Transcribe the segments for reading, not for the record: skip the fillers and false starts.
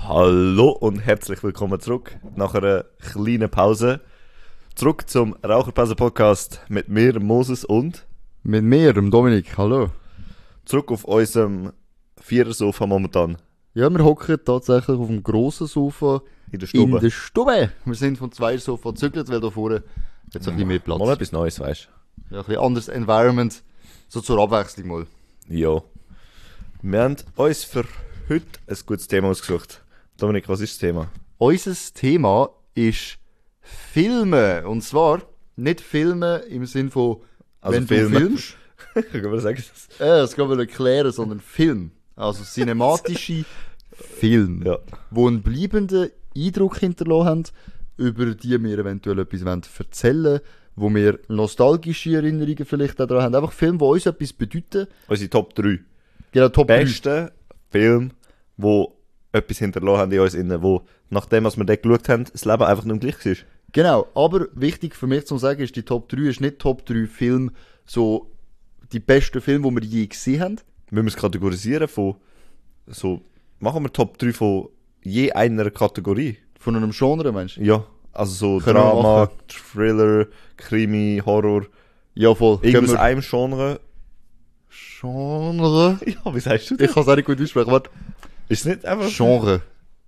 Hallo und herzlich willkommen zurück nach einer kleinen Pause. Zurück zum Raucherpause-Podcast mit mir, Moses, und mit mir, dem Dominik. Hallo. Zurück auf unserem Vierersofa momentan. Ja, wir hocken tatsächlich auf dem grossen Sofa In der Stube. in der Stube. Wir sind von zwei Sofa gezügelt, weil da vorne jetzt ein bisschen mehr Platz. Mal etwas Neues, weißt Ja, ein bisschen anderes Environment. So zur Abwechslung mal. du? Ja. Wir haben uns für heute ein gutes Thema ausgesucht. Dominik, was ist das Thema? Unser Thema ist Filme. Und zwar nicht Filme im Sinn von, Also wenn Filme. du filmst. Kann man sagen? Das kann man erklären, sondern Film. Also cinematische Film. Ja. Die einen bleibenden Eindruck hinterlassen haben, über die wir eventuell etwas erzählen wollen, wo wir nostalgische Erinnerungen vielleicht auch daran haben. Einfach Filme, die uns etwas bedeuten. Unsere Top 3. Genau, Top 3. Besten Film, die etwas hinterlassen haben in uns innen, wo, nachdem was wir dort geschaut haben, das Leben einfach nicht mehr gleich war. Genau, aber wichtig für mich zu sagen ist, die Top 3 ist nicht Top 3 Filme, so die besten Filme, die wir je gesehen haben. Wir müssen es kategorisieren von so, machen wir Top 3 von je einer Kategorie. Von einem Genre, meinst du? Ja, also so Können wir Drama, machen. Thriller, Krimi, Horror, Ja, voll. irgendwas Können wir- einem Genre. Genre? Ja, wie sagst du das? Ich kann es auch nicht gut aussprechen. Warte. Ist es nicht einfach... Genre.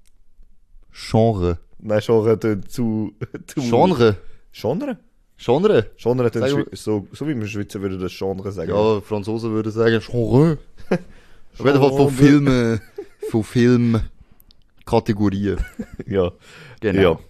Genre. Nein, Genre tönt zu... Genre. Genre? Genre? Genre tönt Sag mal. so wie wir Schweizer würden das Genre sagen. Ja, Franzosen würden sagen Genre. Auf jeden Fall von Filmen, von Filmkategorien. Ja. Genau. Ja.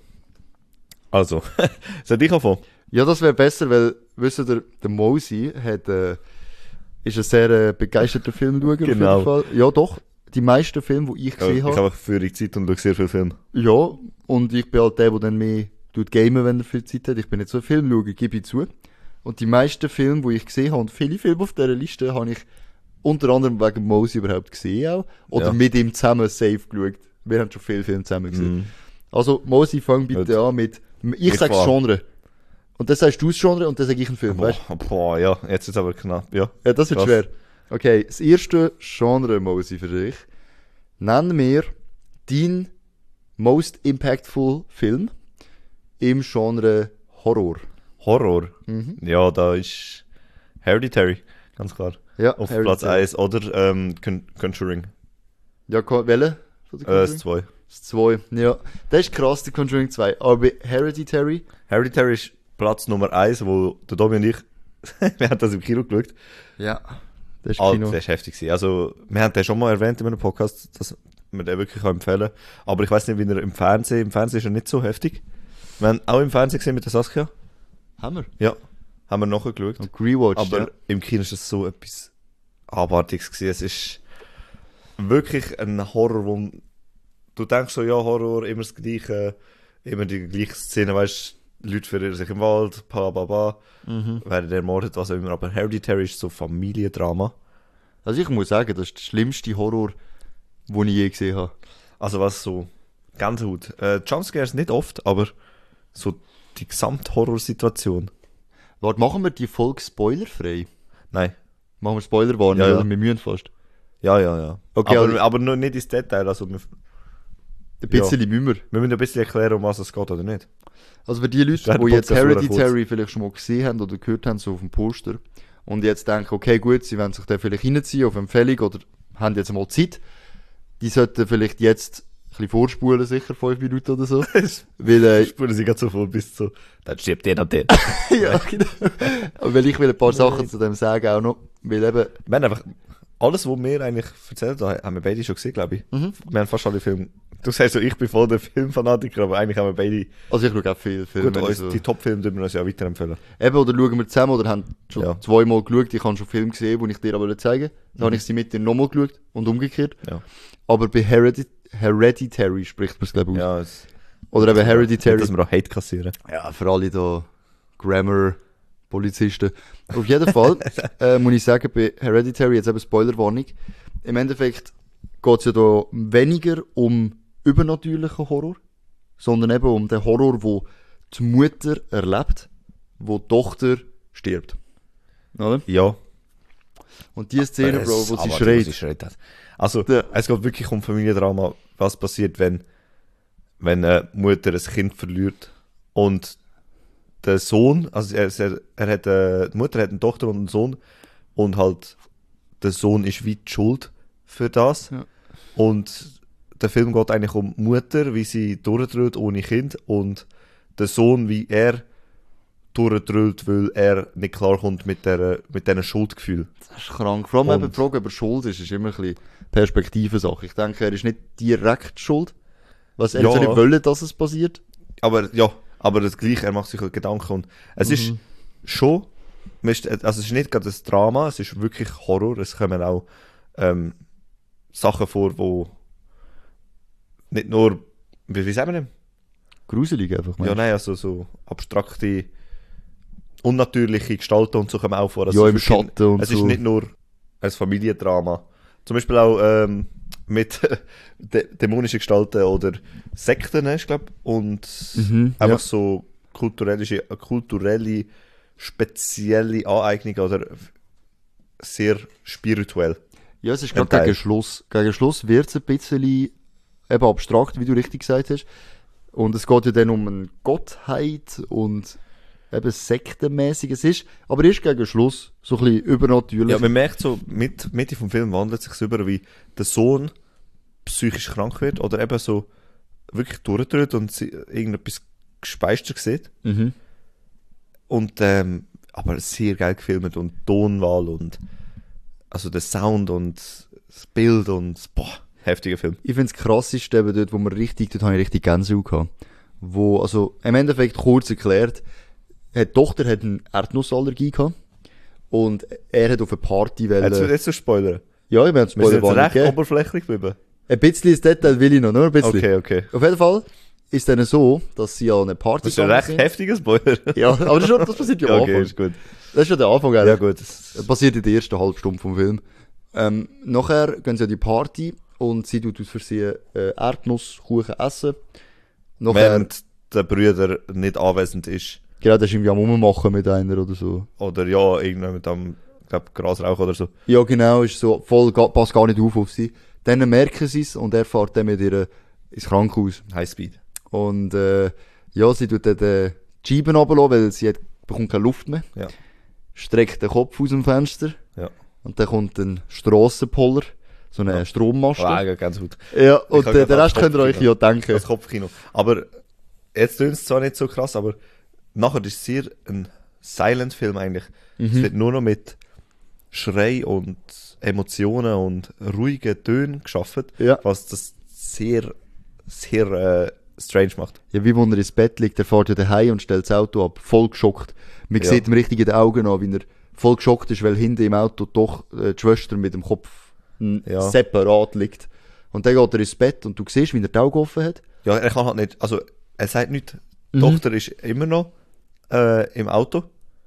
Also, soll ich anfangen? Ja, das wäre besser, weil, wisst ihr, der Mosi hat, ist ein sehr begeisterter Filmschauer auf Genau. jeden Fall. Ja, doch. Die meisten Filme, die ich Ja, gesehen ich habe. habe für die Zeit und schaue sehr viele Filme. Ja, und ich bin halt der dann mehr gamen, wenn er viel Zeit hat. Ich bin nicht so ein Filmschauer, gebe ich zu. Und die meisten Filme, die ich gesehen habe, und viele Filme auf dieser Liste, habe ich unter anderem wegen Mosi überhaupt gesehen auch. Oder Ja. mit ihm zusammen safe geschaut. Wir haben schon viele Filme zusammen gesehen. Mhm. Also, Mosi, fang bitte Gut. an mit, ich sage fang. Genre. Und dann sagst du das Genre und dann sage ich einen Film, weißt Boah, ja, jetzt ist es aber knapp, ja. du? Ja, das wird Krass. schwer. Okay, das erste Genre, Mosi, für dich. Nenn mir deinen most impactful Film im Genre Horror. Horror? Mhm. Ja, da ist Hereditary, ganz klar. Ja, Auf Hereditary. Platz 1 oder Conjuring. Ja, welche? Von der Das Conjuring? 2. Das 2. Ja, das ist krass, der Conjuring 2. Aber bei Hereditary, Hereditary ist Platz Nummer 1, wo der Domi und ich, wir haben das im Kino geschaut. ja, das ist Alter, Kino. das war heftig gewesen. Also, wir haben den schon mal erwähnt in einem Podcast, dass wir den wirklich empfehlen kann. Aber ich weiß nicht, wie er im Fernsehen ist er nicht so heftig. Wir haben auch im Fernsehen gesehen mit der Saskia. Haben wir. Ja, haben wir nachgeschaut. Und Rewatch, Aber ja. im Kino ist das so etwas Abartiges gewesen. Es ist wirklich ein Horror, wo du denkst so, ja, Horror, immer das Gleiche, immer die gleiche Szene, weißt du, Leute verirren sich im Wald, werden ermordet, was auch immer. Aber Hereditary ist so Familiendrama. Also ich muss sagen, das ist der schlimmste Horror, den ich je gesehen habe. Also was so Gänsehaut. Jumpscares nicht oft, aber so die gesamte Horrorsituation. Warte, machen wir die Folge spoilerfrei? Nein. Machen wir Spoilerwarnung, Ja, ja. oder? Wir müssen fast. Ja. Okay, aber, also- aber noch nicht ins Detail. Also wir Ein bisschen müssen wir. müssen ein bisschen erklären, um was es geht oder nicht. Also für die Leute, Der die jetzt Podcast wurde Hereditary vielleicht schon mal gesehen haben oder gehört haben, so auf dem Poster, und jetzt denken, okay, gut, sie wollen sich den vielleicht reinziehen auf Empfehlung oder haben jetzt mal Zeit, die sollten vielleicht jetzt ein bisschen vorspulen, sicher 5 Minuten oder so. Weil, Spuren sie gerade so vor bis so, dann stirbt der und der. ja, genau. Aber weil ich will ein paar Sachen zu dem sagen auch noch, weil eben, Wir haben einfach, alles, was wir eigentlich erzählt haben, haben wir beide schon gesehen, glaube ich. Wir haben fast alle Filme. Du sagst so, ich bin voll der Filmfanatiker, aber eigentlich haben wir beide, also ich schaue auch viel Filme. gut, uns, die Top-Filme dürfen wir uns ja weiterempfehlen. Eben, oder schauen wir zusammen, oder haben schon Ja. zweimal geschaut, ich habe schon Filme gesehen, die ich dir aber zeigen will. Dann habe ich sie mit dir nochmal geschaut und umgekehrt. Ja. Aber bei Hereditary spricht man es, glaube ich, aus. Ja, es, Oder eben Hereditary. dass wir auch Hate kassieren. Ja, für alle da Grammar-Polizisten. Auf jeden Fall muss ich sagen, bei Hereditary, jetzt eben Spoilerwarnung, im Endeffekt geht es ja da weniger um übernatürlichen Horror, sondern eben um den Horror, wo die Mutter erlebt, wo die Tochter stirbt. Oder? Ja. Und die Szene, Bro, wo sie schreit. Also, es geht wirklich um Familiendrama, was passiert, wenn eine Mutter ein Kind verliert und der Sohn, also er hat, die Mutter hat eine Tochter und einen Sohn und halt der Sohn ist wie die Schuld für das. Ja. Und der Film geht eigentlich um die Mutter, wie sie durchdreht ohne Kind und der Sohn, wie er durchdreht, weil er nicht klarkommt mit diesen Schuldgefühl. Das ist krank. Vor allem eben die Frage über Schuld ist immer ein bisschen Perspektivensache. Ich denke, er ist nicht direkt schuld. Was er nicht wollen, dass es passiert. Aber das Gleiche, er macht sich halt Gedanken und es ist schon, also es ist nicht gerade ein Drama, es ist wirklich Horror, es kommen auch Sachen vor, wo nicht nur, wie sagen wir denn? Gruselig einfach, Ja, nein, also so abstrakte, unnatürliche Gestalten und so kommen auch vor. Also ja, im Schatten und es so. Es ist nicht nur ein Familiendrama. Zum Beispiel auch mit dämonischen Gestalten oder Sekten, ich glaube. Und einfach so kulturelle, spezielle Aneignungen oder sehr spirituell. Ja, es ist gerade gegen Schluss. Gegen Schluss wird es ein bisschen eben abstrakt, wie du richtig gesagt hast. Und es geht ja dann um eine Gottheit und eben sektenmäßig ist. Aber ist gegen Schluss so ein bisschen übernatürlich. Ja, man merkt so, Mitte vom Film wandelt sich über, wie der Sohn psychisch krank wird oder eben so wirklich durchdreht und irgendetwas Gespeister sieht. Mhm. Und, aber sehr geil gefilmt und Tonwahl und also der Sound und das Bild und heftiger Film. Ich finde es krasseste eben dort, dort habe ich richtig Gänsehaut gehabt. Wo, also, im Endeffekt kurz erklärt, die Tochter hat eine Erdnussallergie gehabt. Und er hat auf eine Party wollen. Jetzt zu spoilern? Ja, ich meine, Spoiler war nicht recht oberflächlich geblieben. Ein bisschen das Detail will ich noch, nur ein bisschen. Okay. Auf jeden Fall ist es dann so, dass sie an eine Party gegangen sind. Das ist ein recht heftiger Spoiler. Ja, aber das passiert ja am Anfang. Okay, ist gut. Das ist ja der Anfang, eigentlich. Ja, gut. Das passiert in der ersten halben Stunde vom Film. Nachher gehen sie an die Party und sie tut aus Versehen Erdnusskuchen essen. Während der Brüder nicht anwesend ist. Genau, der ist irgendwie am Rummachen mit einer oder so. Oder ja, irgendjemand am, Grasrauch oder so. Ja, genau, ist so, passt gar nicht auf sie. Dann merken sie es und er fährt dann mit ihr ins Krankenhaus. Highspeed. Und ja, sie tut dann die Scheiben runterlassen, weil sie bekommt keine Luft mehr. Ja. Streckt den Kopf aus dem Fenster. Ja. Und dann kommt ein Strassenpoller, so eine Strommaste. Ganz gut. Ja, und den Rest könnt ihr euch ja denken. Das Kopfkino. Aber jetzt tönt es zwar nicht so krass, aber nachher ist es sehr ein Silent-Film eigentlich. Es wird nur noch mit Schrei und Emotionen und ruhigen Tönen geschaffen, was das sehr, sehr strange macht. Ja, wie wenn er ins Bett liegt, er fährt ja daheim und stellt das Auto ab, voll geschockt. Man sieht ihm richtig in den Augen an, wie er voll geschockt ist, weil hinten im Auto doch die Schwester mit dem Kopf separat liegt. Und dann geht er ins Bett und du siehst, wie er die Augen offen hat. Ja, er kann halt nicht, also er sagt nichts. Die Tochter ist immer noch im Auto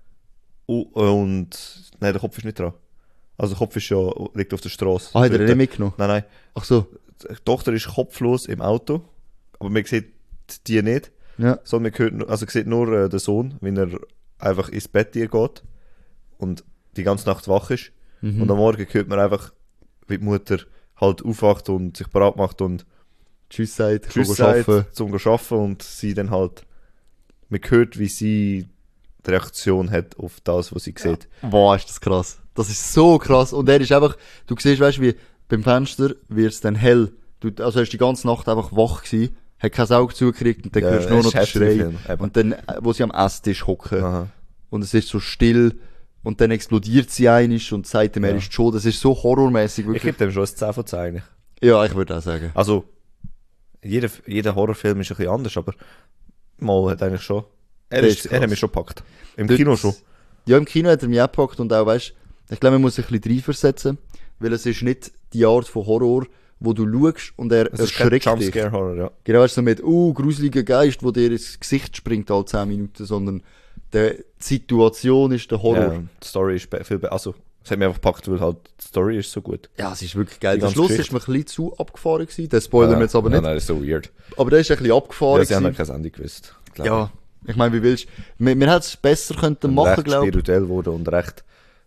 und nein, der Kopf ist nicht dran. Also der Kopf ist liegt auf der Straße. Ah, hat er nicht mitgenommen? Nein. Ach so. Die Tochter ist kopflos im Auto, aber man sieht die nicht. Ja. Sondern man sieht nur den Sohn, wenn er einfach ins Bett geht und die ganze Nacht wach ist. Und am Morgen hört man einfach, wie die Mutter halt aufwacht und sich bereit macht und Tschüss sagt, zum Arbeiten und sie dann halt, man hört, wie sie die Reaktion hat auf das, was sie sieht. Boah, ist das krass. Das ist so krass. Und er ist einfach, du siehst, weißt du, wie beim Fenster wird es dann hell. Also er ist die ganze Nacht einfach wach gewesen, hat kein Auge zugekriegt und dann hörst du nur noch den Schrei. Und dann, wo sie am Esstisch hocken. Und es ist so still und dann explodiert sie einisch und sagt ihm, er ist schon. Das ist so horrormäßig. Ich gebe dem schon ein 10 von 10 eigentlich. Ja, ich würde auch sagen. Also, jeder Horrorfilm ist ein bisschen anders, aber mal hat eigentlich schon. Er hat mich schon gepackt. Im Kino schon. Ja, im Kino hat er mich auch gepackt und auch, weißt, ich glaube, man muss sich ein bisschen reinversetzen, weil es ist nicht die Art von Horror, wo du schaust und er erschreckt dich. Jumpscare-Horror, ja. Genau, weißt, so mit, gruseliger Geist, wo dir ins Gesicht springt alle 10 Minuten, sondern die Situation ist der Horror. Ja, die Story ist viel besser. Also, es hat mich einfach gepackt, weil halt die Story ist so gut. Ja, es ist wirklich geil. Der Schluss ist mir ein bisschen zu abgefahren gewesen, den spoilern wir jetzt aber nicht. Nein, das ist so weird. Aber der ist ein bisschen abgefahren gewesen. Sie haben kein Ende gewusst. Ja, ich meine, wie willst du? Wir hätten es besser machen, glaube ich. Recht spirituell wurde und recht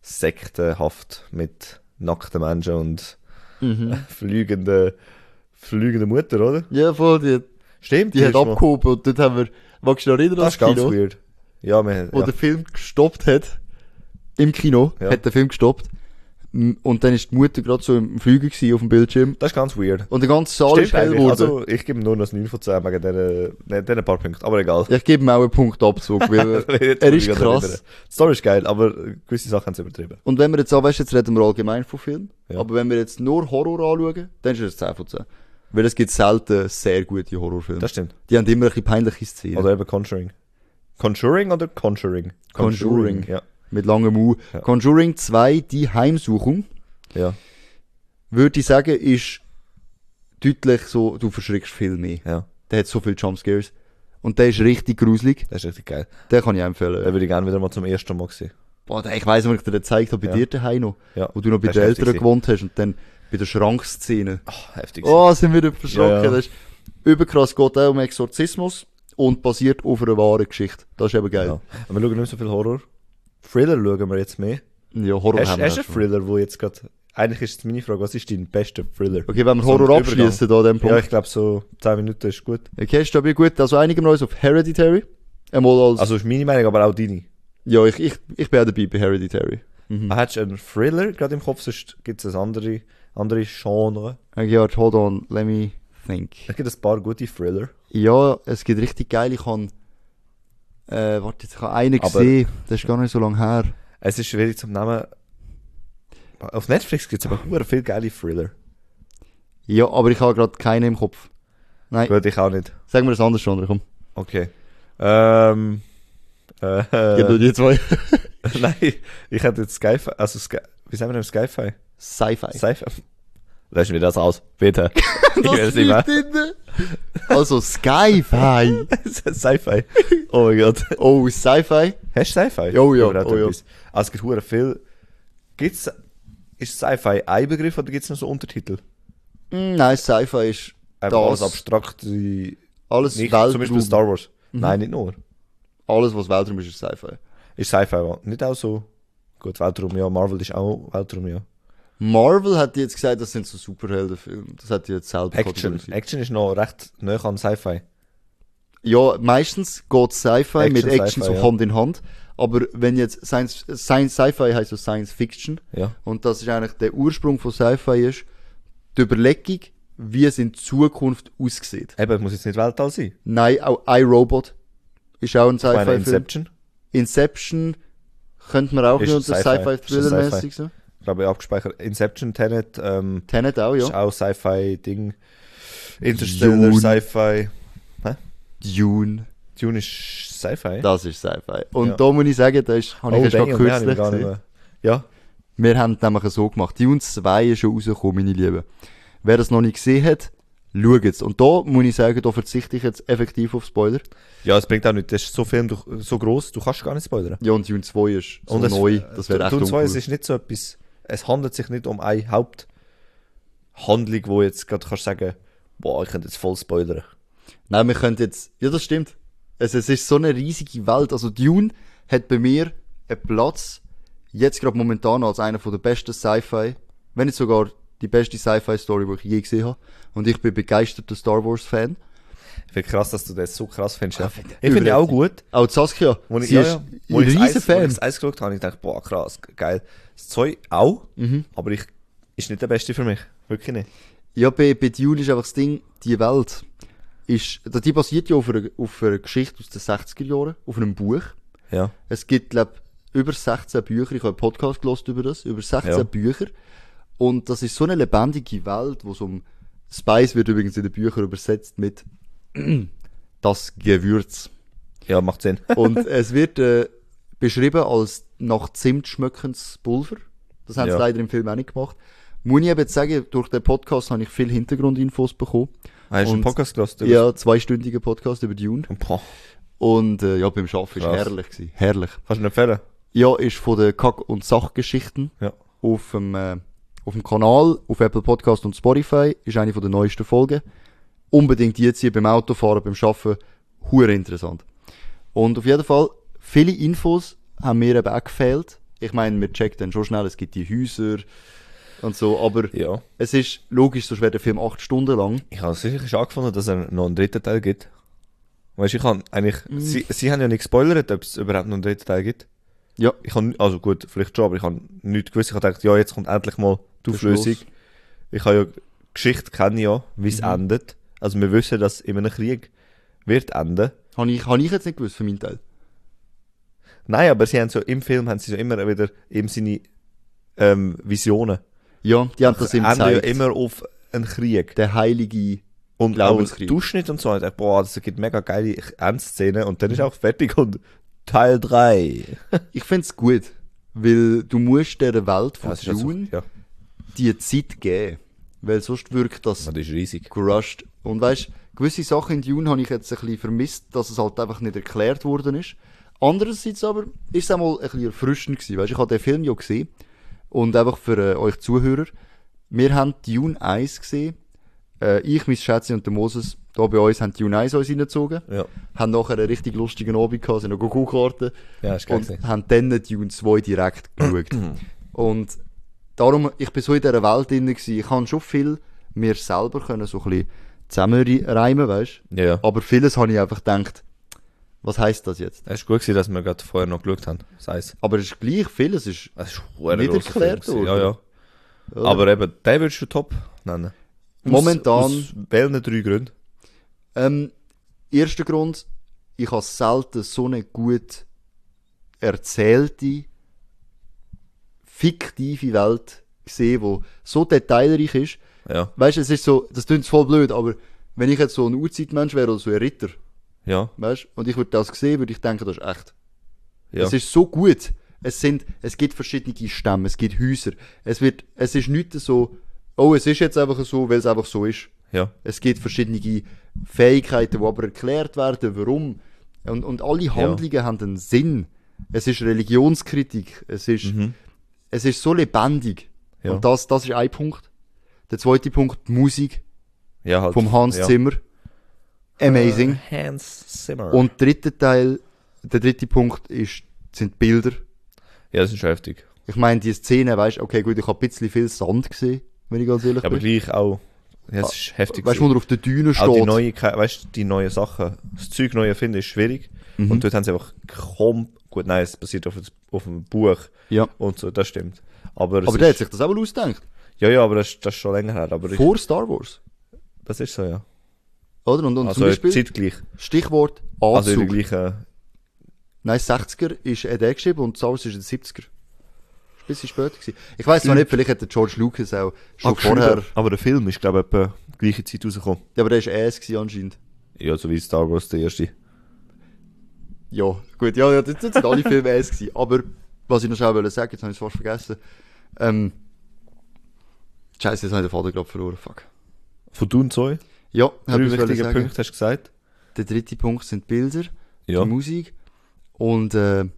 sektenhaft mit nackten Menschen und fliegenden Mutter, oder? Ja, voll, Stimmt. die hat ist mal- abgehoben und dort haben wir, magst du dich noch erinnern, Das ist ganz weird. Ja, wo der Film gestoppt hat, im Kino, Ja. hat der Film gestoppt. Und dann ist die Mutter gerade so im Flügel gewesen, auf dem Bildschirm. das ist ganz weird. Und der ganze Saal ist hell eigentlich. geworden. Also, ich gebe ihm nur noch ein 9 von 10 wegen diesen paar Punkten. Aber egal. Ich gebe ihm auch einen Punktabzug, weil er ist krass. Die Story ist geil, aber gewisse Sachen haben sie übertrieben. Und wenn wir jetzt weißt, jetzt reden wir allgemein von Filmen. Ja. Aber wenn wir jetzt nur Horror anschauen, dann ist es 10 von 10. Weil es gibt selten sehr gute Horrorfilme. Das stimmt. Die haben immer ein bisschen peinliche Szenen. Oder eben Conjuring. Conjuring oder Conjuring? Conjuring. Ja. Mit langem U. Ja. Conjuring 2, die Heimsuchung, Ja. würde ich sagen, ist deutlich so, du verschreckst viel mehr. Ja. Der hat so viele Jumpscares. Und der ist richtig gruselig. Das ist richtig geil. Den kann ich empfehlen. Den würde ich gerne wieder mal zum ersten Mal sehen. Boah, ich weiss, wenn ich dir den gezeigt habe, bei Ja. dir daheim noch. Ja. Wo du noch bei Das den ist heftig Eltern gewesen. gewohnt hast und dann bei der Schrankszene. Ach, heftig. Oh, sind wir nicht verschrocken. Ja, ja. Das ist überkrass, geht auch um Exorzismus und basiert auf einer wahren Geschichte. Das ist eben geil. Ja. Aber wir schauen nicht so viel Horror. Thriller schauen wir jetzt mehr. Ja, Horror Hast haben du wir einen schon. Thriller, wo jetzt gerade... Eigentlich ist jetzt meine Frage, was ist dein bester Thriller? Okay, wenn wir So ein Horror abschließen, da an dem Ja, Punkt. ich glaube so 10 Minuten ist gut. Okay, ist stabil gut. Also einige Neues auf Hereditary. Einmal als, Also ist meine Meinung, aber auch deine. ja, ich bin auch dabei bei Hereditary. Hast du einen Thriller gerade im Kopf, sonst gibt es andere Genre. Okay, warte, hold on, let me think. Es gibt ein paar gute Thriller. Ja, es gibt richtig geil. Ich habe, warte, ich habe einen Aber- gesehen. Das ist gar nicht so lange her. Es ist schwierig zum Namen. Auf Netflix gibt es aber sehr viele geile Thriller. Ja, aber ich habe gerade keinen im Kopf. Nein, Gut, ich auch nicht. sagen wir das anders schon, komm. Okay. Gib nur die zwei. Nein, ich hätte jetzt Sci-Fi, also wie sagen wir denn Sci-Fi? Sci-Fi. Sci-Fi. Löschen wir das aus, bitte. Ich will es nicht mehr. drin. Also Sci-Fi. Sci-Fi. Oh mein Gott. Oh, Sci-Fi. Hast du Sci-Fi? Oh ja, Überhaupt oh ja. etwas? Also es gibt hure viel. Ist Sci-Fi ein Begriff oder gibt es noch so Untertitel? Nein, Sci-Fi ist Einfach alles das. abstrakte. Alles Nicht, Weltraum. zum Beispiel Star Wars. Nein, nicht nur. Alles, was Weltraum ist, ist Sci-Fi. Ist Sci-Fi nicht auch so? Gut, Weltraum, ja. Marvel ist auch Weltraum, ja. Marvel hat jetzt gesagt, das sind so Superheldenfilme. Das hat die jetzt selber Action. kategorisiert. Action ist noch recht nah an Sci-Fi. Ja, meistens geht Sci-Fi mit Action, Action Sci-Fi, so ja. Hand in Hand. Aber wenn jetzt Sci-Fi heißt so Science Fiction. Ja. Und das ist eigentlich der Ursprung von Sci-Fi ist, die Überlegung, wie es in Zukunft aussieht. Eben, es muss jetzt nicht Weltall sein. Nein, auch iRobot ist auch ein Ich meine Sci-Fi-Film. Inception. Inception könnte man auch Ist nicht unter Sci-Fi. Sci-Fi-Thriller-mäßig so. Ich glaube, abgespeichert. Inception, Tenet, Tenet auch, ist ja. auch Sci-Fi-Ding. Interstellar, Dune. Sci-Fi. Dune, Dune ist Sci-Fi. das ist Sci-Fi. Und Ja. da muss ich sagen, da ist, habe ich erst damn, noch den habe ich kürzlich gar nicht gesehen. mehr. Ja. Wir haben es nämlich so gemacht. Dune 2 ist schon rausgekommen, meine Lieben. Wer das noch nicht gesehen hat, schaut es. Und da muss ich sagen, da verzichte ich jetzt effektiv auf Spoiler. Ja, es bringt auch nicht. Das ist so Film, so gross, du kannst gar nicht spoilern. Ja, und Dune 2 ist so Und neu, das wäre echt Dune 2, uncool. es ist nicht so etwas, es handelt sich nicht um eine Haupthandlung, wo jetzt gerade kannst sagen, boah, ich könnte jetzt voll spoilern. Nein, wir können jetzt, ja, das stimmt. Es ist so eine riesige Welt. Also Dune hat bei mir einen Platz, jetzt gerade momentan als einer der besten Sci-Fi, wenn nicht sogar die beste Sci-Fi-Story, die ich je gesehen habe. Und ich bin begeisterter Star Wars-Fan. Ich finde krass, dass du das so krass findest. Ja. finde Ich finde auch gut. Auch Saskia, Wo ich, sie ja, ist ja. ein Wo ich riesen Fan. das Eis geschaut habe, ich dachte, boah, krass, geil. Das 2 auch, aber ist nicht der Beste für mich. Wirklich nicht. Ja, bei Dune ist einfach das Ding, die Welt ist, die basiert ja auf einer Geschichte aus den 60er Jahren, auf einem Buch. Ja. Es gibt, glaube über 16 Bücher, ich habe einen Podcast gehört über das, über 16 Ja. Bücher. Und das ist so eine lebendige Welt, wo es um Spice wird übrigens in den Büchern übersetzt mit das Gewürz. Ja, macht Sinn. Und es wird beschrieben als nach Zimt schmeckendes Pulver. Das haben sie Ja. leider im Film auch nicht gemacht. Muss ich aber jetzt sagen, durch den Podcast habe ich viel Hintergrundinfos bekommen. Hast du einen Und- Podcast gehört? Ja, 2-stündiger Podcast über Dune. Boah. Und ja, beim Arbeiten war Krass. herrlich gewesen. Herrlich. Kannst du ihn empfehlen? Ja, ist von den Kack- und Sachgeschichten Ja. auf dem Kanal, auf Apple Podcast und Spotify. Ist eine von der neuesten Folgen. Unbedingt jetzt hier beim Autofahren, beim Arbeiten. Hure interessant. Und auf jeden Fall, viele Infos haben mir eben auch gefehlt. ich meine, man checkt dann schon schnell, es gibt die Häuser und so, aber Ja. es ist logisch, sonst wäre der Film 8 Stunden lang. Ich habe es sicher schon angefangen, dass er noch einen dritten Teil gibt. Weißt du, ich habe eigentlich, sie haben ja nicht gespoilert, ob es überhaupt noch einen dritten Teil gibt. Ja. Ich habe, also gut, vielleicht schon, aber ich habe nichts gewusst. Ich habe gedacht, ja, jetzt kommt endlich mal die Der Auflösung. Schluss. Ich habe ja, Geschichte kenne ich ja, wie es endet. Also wir wissen, dass in einem Krieg wird enden. Habe ich jetzt nicht gewusst, für meinen Teil. Nein, aber sie haben so, im Film haben sie so immer wieder eben seine, Visionen. Ja, die haben das ihm Enden ja gezeigt. immer auf einen Krieg. Der heilige Und auch Glaubenskrieg. Durchschnitt und so. Ich dachte, boah, das gibt mega geile Endszenen und dann ist auch fertig und Teil 3. Ich find's gut, weil du musst dieser Welt von Das ist also, Dune ja, die Zeit geben. Weil sonst wirkt das das ist riesig. gerusht. Und weißt, gewisse Sachen in Dune habe ich jetzt ein bisschen vermisst, dass es halt einfach nicht erklärt worden ist. Andererseits aber ist es auch mal ein bisschen erfrischend gewesen. Weißt, ich habe den Film ja gesehen. Und einfach für euch Zuhörer. Wir haben Dune 1 gesehen. Ich, mein Schätzchen und der Moses, da bei uns, haben Dune 1 uns reingezogen. Ja, Haben nachher einen richtig lustigen Abend gehabt, sind noch Go-Karten. ja ist geil Und gewesen. haben dann Dune 2 direkt geschaut. Und darum, ich bin so in dieser Welt drin gewesen. Ich kann schon viel mir selber können so ein bisschen zusammenreimen, weißt du? Ja, ja. Aber vieles habe ich einfach gedacht, was heisst das jetzt? Es ist gut gewesen, dass wir gerade vorher noch geschaut haben. Das heisst, Aber es ist gleich, vieles ist, es ist ein Nicht grosser erklärt Film gewesen. worden. Ja, ja. oder? Aber eben, den würdest du top nennen. Momentan- Aus welchen 3 Gründen? Erster Grund, ich habe selten so eine gut erzählte, fiktive Welt gesehen, die so detailreich ist. Ja, Weißt du, es ist so, das klingt voll blöd, aber wenn ich jetzt so ein Urzeitmensch wäre oder so ein Ritter, ja, weißt du, und ich würde das sehen, würde ich denken, das ist echt. ja. Es ist so gut. Es gibt verschiedene Stämme, es gibt Häuser. Es ist nicht so, oh, es ist jetzt einfach so, weil es einfach so ist. Ja, Es gibt verschiedene Fähigkeiten, die aber erklärt werden, warum. Und alle Handlungen haben einen Sinn. Es ist Religionskritik. Es ist so lebendig. Ja. Und das ist ein Punkt. Der zweite Punkt, die Musik ja halt. vom Hans ja. Zimmer. Amazing. Hans Zimmer. Und der dritte Punkt sind die Bilder. Ja, das ist schon heftig. Ich meine, die Szene, weißt du, okay, gut, ich habe ein bisschen viel Sand gesehen, wenn ich ganz ehrlich Ja, aber bin. gleich auch. Ja, es ist heftig. Weißt du, wo er auf der Düne steht? auch die weißt du, die neuen Sachen. Das Zeug neu finden ist schwierig. Mhm. Und dort haben sie einfach gut, nein, es basiert auf einem Buch. Ja. Und so, das stimmt. Aber, es Aber ist, der hat sich das auch mal ausgedacht. ja, aber das ist schon länger her. Aber Vor Star Wars. das ist so, ja. Oder? Und zum Also Beispiel, zeitgleich. Stichwort Also in Anzug. der gleichen. Nein, 60er ist der geschrieben und Star Wars ist in den 70er. Ist ein bisschen später gewesen. Ich weiss noch nicht, vielleicht hat der George Lucas auch schon vorher... Aber der Film ist, glaube ich, etwa gleiche Zeit rausgekommen. Ja, aber der war AS gewesen anscheinend. Ja, so wie Star Wars der erste. Ja, gut, ja, das sind alle Filme AS gewesen. Aber, was ich noch schnell wollte sagen, jetzt habe ich es fast vergessen. Scheiße, jetzt habe ich den Vater gerade verloren, fuck. Von Dune 2? Ja, 3 habe ich wichtige sagen. Punkte, hast du gesagt? Der dritte Punkt sind die Bilder, Ja. die Musik und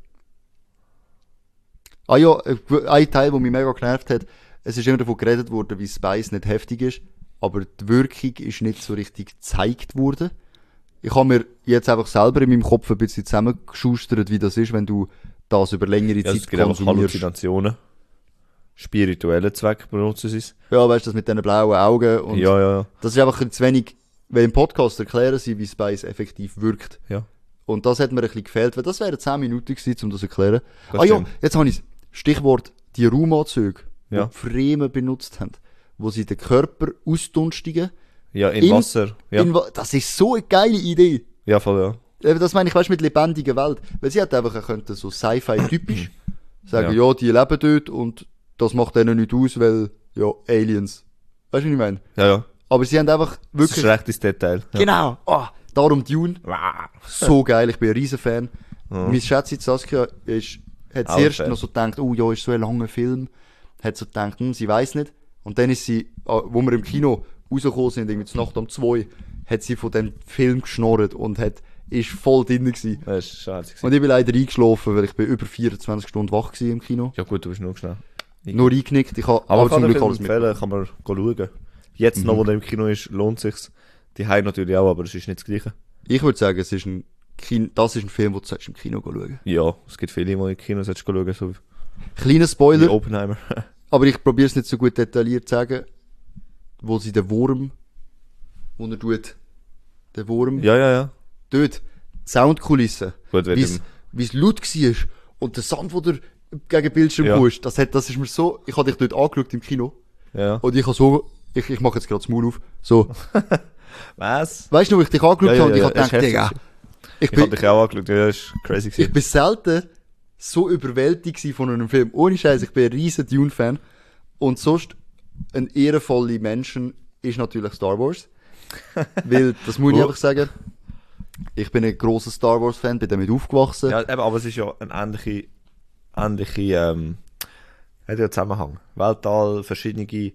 ein Teil, der mich mega genervt hat, es ist immer davon geredet worden, wie Spice nicht heftig ist, aber die Wirkung ist nicht so richtig gezeigt worden. Ich habe mir jetzt einfach selber in meinem Kopf ein bisschen zusammengeschustert, wie das ist, wenn du das über längere Ja, es Zeit gibt einfach konsumierst. Halluzinationen. Spirituelle Zweck benutzen sie es. Ja, weißt du, das mit diesen blauen Augen und Ja, ja, ja. das ist einfach zu wenig, weil im Podcast erklären sie, wie Spice effektiv wirkt. Ja. Und das hat mir ein bisschen gefehlt, weil das wären 10 Minuten gewesen, um das zu erklären. Das Ja, stimmt. jetzt habe ich Stichwort die Raumanzüge, Ja. die die Fremen benutzt haben, wo sie den Körper ausdunstigen. Ja, in Wasser. Ja, Das ist so eine geile Idee. ja voll, ja. Das meine ich, weißt du, mit lebendiger Welt. Weil sie hat einfach auch können, so Sci-Fi-typisch sagen, Ja. ja, die leben dort und das macht denen nicht aus, weil, ja, Aliens. Weißt du, was ich meine? Ja, ja. Aber sie haben einfach Das ist wirklich... ein rechtes Detail. Ja. Genau. Darum Dune. So geil, ich bin ein riesen Fan. Ja. Meine Schätzchen Saskia hat Auch zuerst Fan. noch so gedacht, oh ja, ist so ein langer Film. Hat so gedacht, sie weiß nicht. Und dann ist sie, wo wir im Kino rausgekommen sind, irgendwie zur Nacht um 2, hat sie von dem Film geschnorrt und ist voll drin gewesen. Das ist schade. Und ich bin leider eingeschlafen, weil ich bin über 24 Stunden wach gewesen im Kino. Ja gut, du bist nur schnell. Nur eingenickt, ich habe Aber aber kann zum den Glück Film alles empfehlen, mitbekommen. kann man schauen. Jetzt noch, wo der im Kino ist, lohnt sich's. Die Heim natürlich auch, aber es ist nicht das Gleiche. Ich würde sagen, das ist ein Film, den du im Kino schauen. Ja, es gibt viele, die in Kinos schauen, so Kleiner Wie Spoiler, Oppenheimer. aber ich probiere es nicht so gut detailliert zu sagen, wo sie den Wurm, wo er tut, den Wurm, ja. dort, die Soundkulisse, Gut, wenn wie es laut war und der Sand, der dir gegen den Bildschirm Ja. pusht, das ist mir so, ich habe dich dort angeschaut im Kino Ja. und ich habe so, ich mache jetzt gerade das Maul auf, so, Was? weißt du, wo ich dich angeschaut Ja, habe und ich ja, habe ja, ist gedacht, heftig Digga, gewesen. ich Ich hab bin, dich auch angeschaut, ja, das ist crazy ich gewesen. bin selten so überwältigt gewesen von einem Film. Ohne Scheiß, ich bin ein riesen Dune-Fan. Und sonst, ein ehrenvoller Menschen ist natürlich Star Wars. Weil, das muss ich einfach sagen, ich bin ein grosser Star Wars-Fan, bin damit aufgewachsen. Ja, eben, aber es ist ja ein ähnliche, hat ja Zusammenhang. Weltall, verschiedene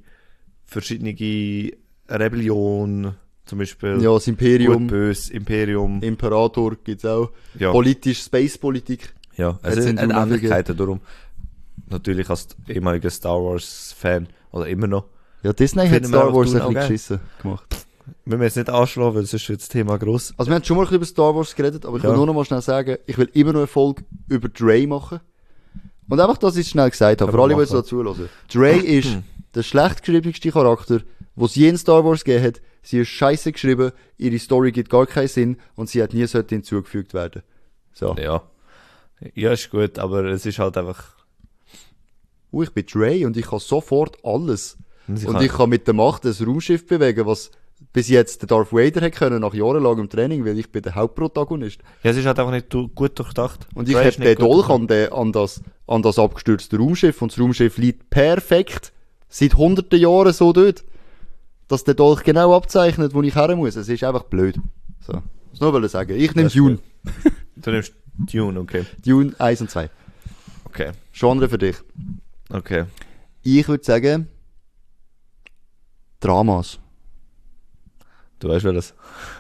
Rebellion, zum Beispiel. Ja, das Imperium, Gut, böse, Imperium. Imperator gibt's auch. Ja. Politisch, Space-Politik. Ja, es Jetzt sind sind Dune Ähnlichkeiten, darum. Natürlich als ehemaliger Star Wars-Fan, oder immer noch. Ja, Disney hat Finden wir Star einfach Wars ein Dune auch bisschen geil. geschissen gemacht. Wir müssen jetzt nicht anschlagen, weil sonst wird das Thema gross. Also wir haben schon mal ein bisschen über Star Wars geredet, aber ich will Ja. nur noch mal schnell sagen, ich will immer noch eine Folge über Dre machen. Und einfach, dass ich es schnell gesagt habe, Kann für alle, man die jetzt da zuhören. Dre ist der schlecht geschriebenste Charakter, den es je in Star Wars gegeben hat. Sie ist scheiße geschrieben, ihre Story gibt gar keinen Sinn und sie hat nie sollte hinzugefügt werden. So. Ja. Ja, ist gut, aber es ist halt einfach... Ich bin Dre und ich kann sofort alles. Sie Und kann- ich kann mit der Macht ein Raumschiff bewegen, was bis jetzt der Darth Vader hätte können, nach jahrelangem Training, weil ich bin der Hauptprotagonist. Ja, es ist halt einfach nicht gut durchdacht. Und ich Dre habe ist den nicht gut Dolch durchdacht. an das abgestürzte Raumschiff und das Raumschiff liegt perfekt seit hunderten Jahren so dort, dass der Dolch genau abzeichnet, wo ich her muss. Es ist einfach blöd. So. Das nur wollte ich sagen. Ich nehme Das ist Dune. Du nimmst Dune, okay. Dune 1 und 2. Okay. Genre für dich. Okay. Ich würde sagen, Dramas. Du weißt welches.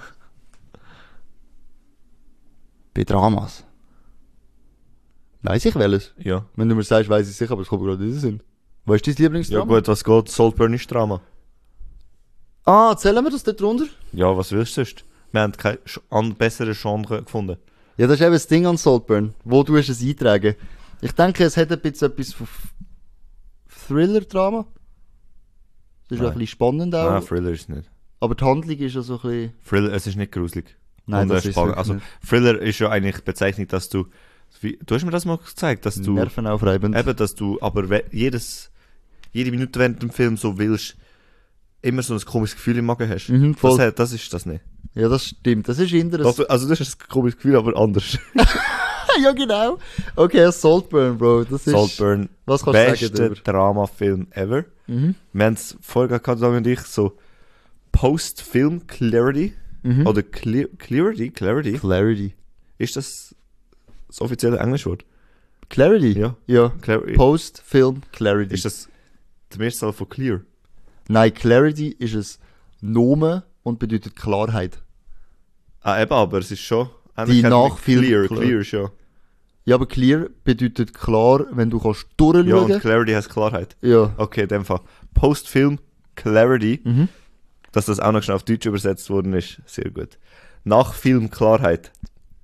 Bei Dramas. Weiss ich welches? Ja. Wenn du mir sagst, weiss ich sicher, aber es kommt mir gerade in den Sinn. Was ist dein Ja Lieblingsdrama? gut, was geht? Saltburn ist Drama. Ah, zählen wir das dort drunter? Ja, was willst du sonst? Wir haben kein bessere Genre gefunden. Ja, das ist eben das Ding an Saltburn. Wo du es eintragen. Ich denke, es hat ein bisschen etwas von Thriller-Drama. Das ist Nein. auch ein bisschen spannend auch. Nein, Thriller ist es nicht. Aber die Handlung ist ja so ein bisschen... Thriller, es ist nicht gruselig. Nein, Und das ist spannend. wirklich Also, nicht. Thriller ist ja eigentlich Bezeichnung, dass du... Du hast mir das mal gezeigt, dass du... Nervenaufreibend. Eben, dass du aber jede Minute während dem Film so willst, immer so ein komisches Gefühl im Magen hast. Mhm, voll. Das ist das nicht. Ja, das stimmt. Das ist anderes. Also das ist ein komisches Gefühl, aber anders. Ja, genau. Okay, Saltburn, Bro. Das ist... Saltburn, Was kannst du sagen beste darüber? Dramafilm ever. Mhm. Wir haben es vorher gehabt, Daniel und ich, so Post-Film Clarity. Mhm. Oder Clarity? Clarity. Ist das offizielle Englischwort? Clarity? Ja. Ja. Clarity. Post-Film Clarity. Ist das die Mehrzahl von Clear? Nein, Clarity ist ein Nomen und bedeutet Klarheit. Ah, eben, aber es ist schon... Die ähnlich wie Nachfilm- Clear. Clear. Clear ist ja... Ja, aber Clear bedeutet klar, wenn du kannst Ja, durchschauen. und Clarity heißt Klarheit. Ja. Okay, in dem Fall. Post-Film Clarity. Mhm. Dass das auch noch schnell auf Deutsch übersetzt worden ist, sehr gut. Nach Film Klarheit.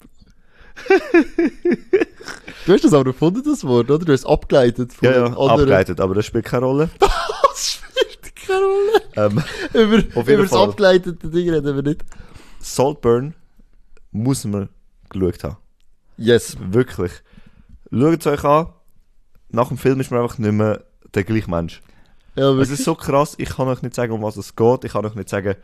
Du hast das aber erfunden, das Wort, oder? Du hast es abgeleitet von Ja, ja, anderen... abgeleitet, aber das spielt keine Rolle. Das spielt keine Rolle. Über, Auf jeden über das Fall. abgeleitete Ding reden wir nicht. Saltburn muss man geschaut haben. Yes. Wirklich. Schaut es euch an. Nach dem Film ist man einfach nicht mehr der gleiche Mensch. Ja, Es wirklich. ist so krass, ich kann euch nicht sagen, um was es geht. Ich kann euch nicht sagen,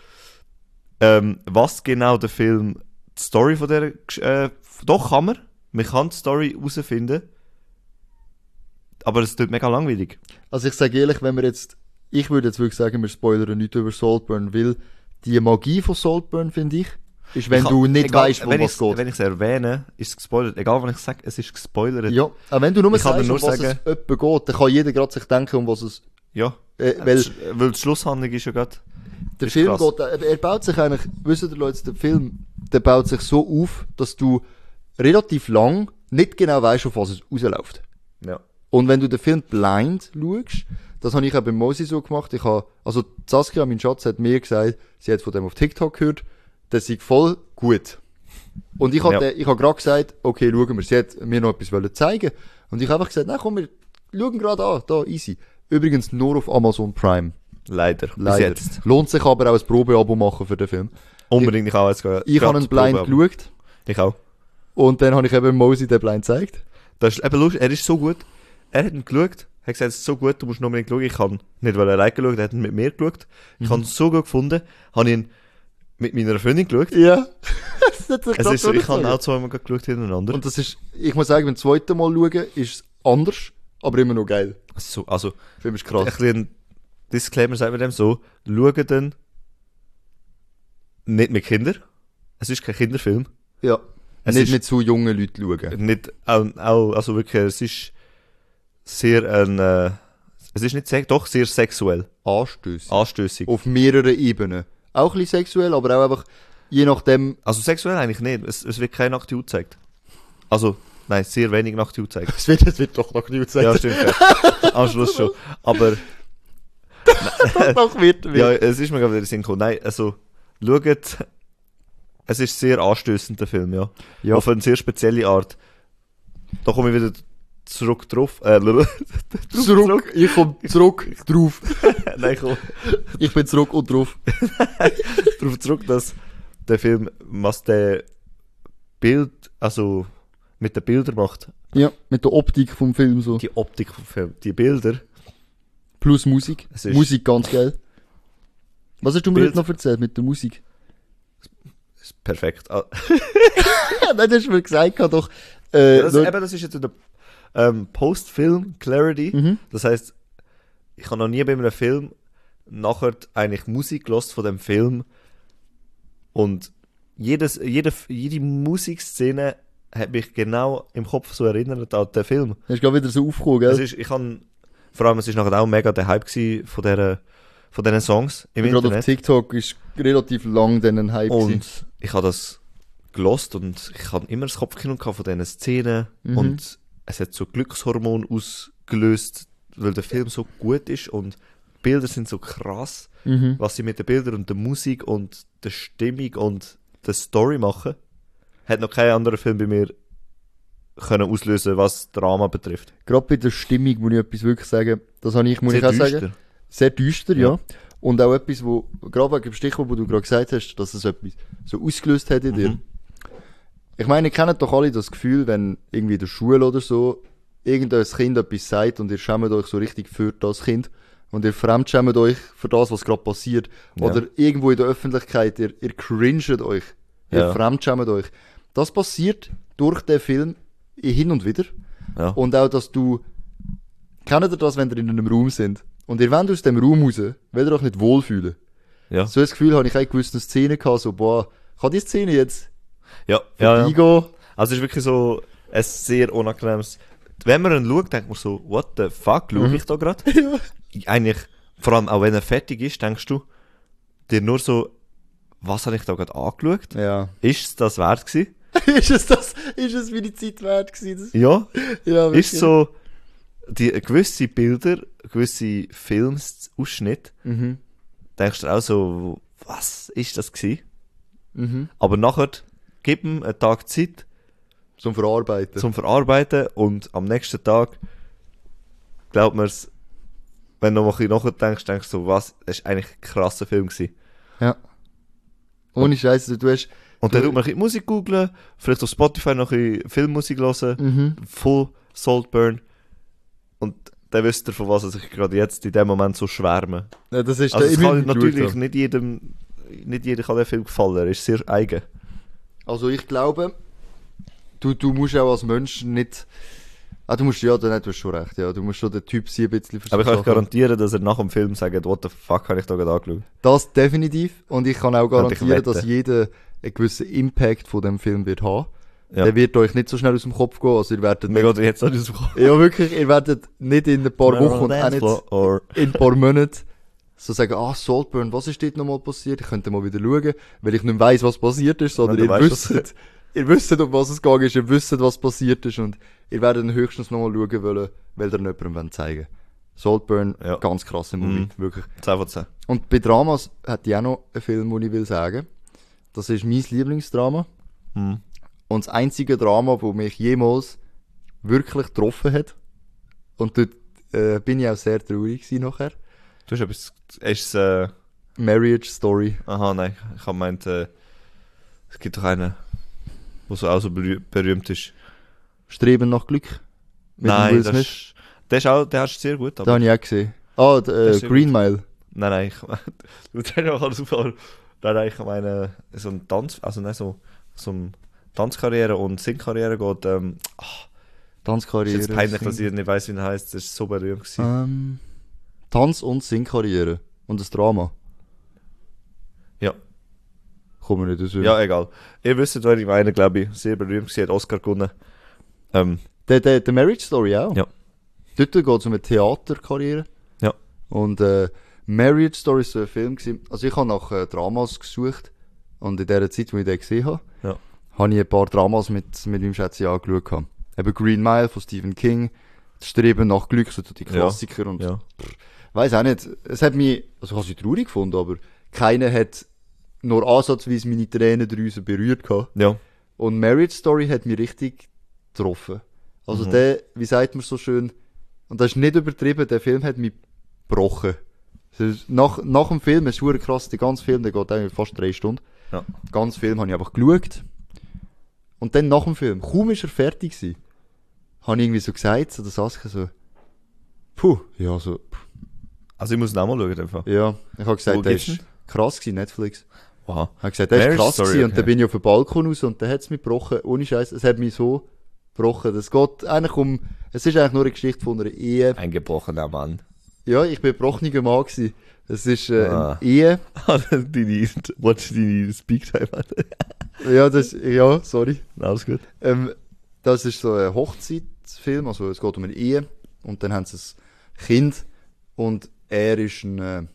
was genau der Film, die Story von der... doch kann man. Man kann die Story herausfinden. Aber es tut mega langweilig. Also ich sage ehrlich, wenn wir jetzt... Ich würde jetzt wirklich sagen, wir spoilern nicht über Saltburn, weil die Magie von Saltburn, finde ich, ist, wenn du nicht weißt, um was geht. Wenn ich es erwähne, ist es gespoilert. Egal, wenn ich sage, es ist gespoilert. Ja, aber wenn du nur Ich kann sagst, dir um nur was sagen- es etwa geht, dann kann jeder gerade sich denken, um was es... Ja. weil Weil die Schlusshandlung ist ja gerade... der ist Film krass. geht... Er baut sich eigentlich... Wisst ihr Leute, der Film, der baut sich so auf, dass du relativ lang nicht genau weißt, auf was es rausläuft. Ja. Und wenn du den Film blind schaust, das habe ich auch bei Mosi so gemacht, also Saskia, mein Schatz, hat mir gesagt, sie hat von dem auf TikTok gehört, das sei voll gut. Und ich habe gerade gesagt, okay, schauen wir, sie hat mir noch etwas zeigen wollen. Und ich habe einfach gesagt, nein, komm, wir schauen gerade an, da, easy. Übrigens nur auf Amazon Prime. Leider. Bis Leider. jetzt. Lohnt sich aber auch ein Probeabo machen für den Film. Unbedingt, ich auch jetzt Ich habe einen Blind geschaut. Ich auch. Und dann habe ich eben Mosi den Blind gezeigt. Das ist eben lustig, er ist so gut. Er hat ihn geschaut, hat gesagt, es ist so gut, du musst noch unbedingt schauen. Ich habe nicht alleine geschaut, er hat ihn mit mir geschaut. Ich habe ihn so gut gefunden, habe ihn mit meiner Freundin geschaut. Ja. Es ist so, ich habe auch zweimal geschaut hintereinander. Und das ist, ich muss sagen, beim zweiten Mal schauen, ist es anders, aber immer noch geil. Also, Der Film ist ein krass. bisschen Disclaimer sagt man dem so, schauen dann nicht mit Kindern. Es ist kein Kinderfilm. Ja. Es Nicht ist- mit so jungen Leuten schauen. Nicht, also wirklich, es ist sehr es ist nicht doch sehr sexuell, Anstößig. anstößig. Auf mehreren Ebenen. Auch ein bisschen sexuell, aber auch einfach, je nachdem, Also sexuell eigentlich nicht, es wird keine nackte Haut gezeigt. Also, nein, sehr wenig nackte Haut gezeigt. es wird doch noch nicht Ja, gesagt. stimmt. Ja. Am Schluss schon. Aber, Doch wird. ja, es ist mir gerade wieder in den Sinn gekommen. Nein, also, schaut, es ist sehr anstößend, der Film, ja. Ja. Auf eine sehr spezielle Art. Da komme ich wieder zurück drauf. Zurück. Ich komme zurück drauf. Nein, ich komme Ich bin zurück und drauf. darauf zurück, dass der Film, was der Bild, also mit den Bildern macht, Ja, mit der Optik vom Film so. die Optik vom Film, die Bilder, Plus Musik. Es ist- Musik ganz geil. Was hast du mir Bild- jetzt noch erzählt mit der Musik? ist perfekt. Nein, das hast du mir gesagt, doch. Das Leute- ist jetzt der Post-Film Clarity. Mhm. Das heisst, ich habe noch nie bei einem Film nachher eigentlich Musik gehört von dem Film und jede Musikszene hat mich genau im Kopf so erinnert an den Film. Hast du gerade wieder so aufgekommen, gell? Vor allem, es ist nachher auch mega der Hype gewesen von diesen Songs im Gerade auf Internet. TikTok ist relativ lang dann ein Hype gewesen. Und ich habe das gelost und ich habe immer das Kopfkino gehabt von diesen Szenen Mhm. und es hat so Glückshormon ausgelöst, weil der Film so gut ist und die Bilder sind so krass, Mhm. was sie mit den Bildern und der Musik und der Stimmung und der Story machen, hat noch kein anderer Film bei mir können auslösen, was Drama betrifft. Gerade bei der Stimmung muss ich etwas wirklich sagen. Das habe ich, muss Sehr ich auch düster. sagen. Sehr düster, ja. Ja. Und auch etwas, wo, gerade wegen dem Stichwort, wo du gerade gesagt hast, dass es etwas so ausgelöst hat in dir. Mhm. Ich meine, ihr kennt doch alle das Gefühl, wenn irgendwie in der Schule oder so irgendein Kind etwas sagt und ihr schämt euch so richtig für das Kind und ihr fremdschämt euch für das, was gerade passiert. Ja. Oder irgendwo in der Öffentlichkeit, ihr cringet euch. Ihr Ja. fremdschämt euch. Das passiert durch den Film hin und wieder. Ja. Und auch, dass du, kennt ihr das, wenn ihr in einem Raum sind und ihr wollt aus dem Raum raus, wollt ihr euch nicht wohlfühlen. Ja. So ein Gefühl habe ich auch in gewissen Szenen gehabt, so, boah, kann die Szene jetzt Ja. Ja. vorbeigehen? Also es ist wirklich so ein sehr unangenehmes. Wenn man ihn schaut, denkt man so, what the fuck, schaue ich da gerade? Eigentlich, vor allem auch wenn er fertig ist, denkst du dir nur so, was habe ich da gerade angeschaut? Ja. Ist es das wert gewesen? ist es meine Zeit wert gewesen? Ja, Ja, ist so, die gewisse Bilder, gewisse Filmsausschnitte, Mhm. denkst du auch so, was ist das gewesen? Mhm. Aber nachher, gib ihm einen Tag Zeit Zum Verarbeiten. zum Verarbeiten und am nächsten Tag, glaubt man es, wenn du noch ein bisschen nachdenkst, denkst du so, was, das ist eigentlich ein krasser Film gewesen. Ja. Ohne Scheiße, du hast, Und dann tut man ein bisschen Musik googlen, vielleicht auf Spotify noch ein bisschen Filmmusik hören, mhm. Full Saltburn. Und dann wisst ihr, von was ich gerade jetzt in dem Moment so schwärme. Ja, das ist Also der es kann immer natürlich geschaut. nicht jeder kann den Film gefallen, er ist sehr eigen. Also ich glaube, du musst auch als Mensch nicht, du musst, ja, du hast schon recht, ja, du musst schon der Typ sein, ein bisschen für Aber ich so kann euch Sachen. garantieren, dass er nach dem Film sagt, what the fuck habe ich da gerade angeschaut. Das definitiv. Und ich kann auch Könnte ich garantieren, dass wetten. jeder einen gewissen Impact von dem Film wird haben. Ja. Der wird euch nicht so schnell aus dem Kopf gehen, also ihr werdet Mir nicht, geht jetzt auch nicht so ja wirklich, ihr werdet nicht in ein paar Wochen und auch nicht Or in ein paar Monaten so sagen, Saltburn, was ist dort nochmal passiert? Ich könnte mal wieder schauen, weil ich nicht weiss, was passiert ist, sondern Wenn ihr du weisst, wisst, ihr wisst, um was es gegangen ist, ihr wisst, was passiert ist und ihr werdet dann höchstens nochmal schauen wollen, weil ihr jemandem zeigen wollt. Saltburn, Ja. ganz krasser Movie, Mhm. wirklich. 10 von 10. Und bei Dramas hat die auch noch einen Film, den ich will sagen. Das ist mein Lieblingsdrama. Hm. Und das einzige Drama, das mich jemals wirklich getroffen hat. Und dort bin ich auch sehr traurig gewesen nachher. Du hast etwas... Ist Marriage Story. aha, nein. Ich habe gemeint, es gibt doch einen, der so auch so berühmt ist. Streben nach Glück. Mit dem Nein, Will das Smith. ist... Der ist auch... Der hast du sehr gut, Da aber... habe ich auch gesehen. Ah, ist sehr Green gut. Mile. Nein, ich meine... Du hast auch alles aufhören. Nein, ich meine... So ein Tanz... Also nein, so um Tanzkarriere und Singkarriere geht... ist Tanzkarriere. jetzt peinlich, dass ich nicht weiss, wie er heisst. Das ist so berühmt gewesen. Tanz- und Singkarriere. Und das Drama. Ja. Kommen wir nicht dazu. Ja, egal. Ihr wisst, wer ich meine, glaube ich. Sehr berühmt gewesen, hat Oscar gewonnen. Der Marriage Story auch. Ja. Dort geht es um eine Theaterkarriere. Ja. Und Marriage Story ist so ein Film gewesen. Also ich habe nach Dramas gesucht. Und in der Zeit, wo ich den gesehen habe, Ja. habe ich ein paar Dramas mit meinem Schätzchen angeschaut. Gehabt. Eben Green Mile von Stephen King. Das Streben nach Glück, so die Klassiker. Und Ja. weiß auch nicht. Es hat mich, also ich habe sie traurig gefunden, aber keiner hat nur ansatzweise meine Tränendrüsen berührt gehabt. Ja. Und Marriage Story hat mich richtig getroffen. Also der, wie sagt man so schön, und das ist nicht übertrieben, der Film hat mich gebrochen. Also nach dem Film, es ist verdammt krass, der ganze Film, der geht eigentlich fast 3 Stunden. Ja. Den ganzen Film habe ich einfach geschaut. Und dann nach dem Film, kaum ist er fertig gewesen, habe ich irgendwie so gesagt, so der Saskia so, ja, so, Also ich muss ihn auch mal schauen, einfach. ja. Ich habe gesagt, Wo der gibt's ist krass gewesen, Netflix. Wow. Ich habe gesagt, der ist Marriage krass Story, gewesen. Und okay. dann bin ich auf den Balkon raus und dann hat es mich gebrochen. Ohne Scheiß, es hat mich so gebrochen. Es geht eigentlich es ist eigentlich nur eine Geschichte von einer Ehe. Ein gebrochener Mann. Ja, ich bin ein gebrochener Mann gewesen. Es ist Ah. eine Ehe. deine Speaktime hat. Ja, sorry. Alles gut. Das ist so ein Hochzeitsfilm, also es geht um eine Ehe. Und dann haben sie ein Kind. Und er ist ein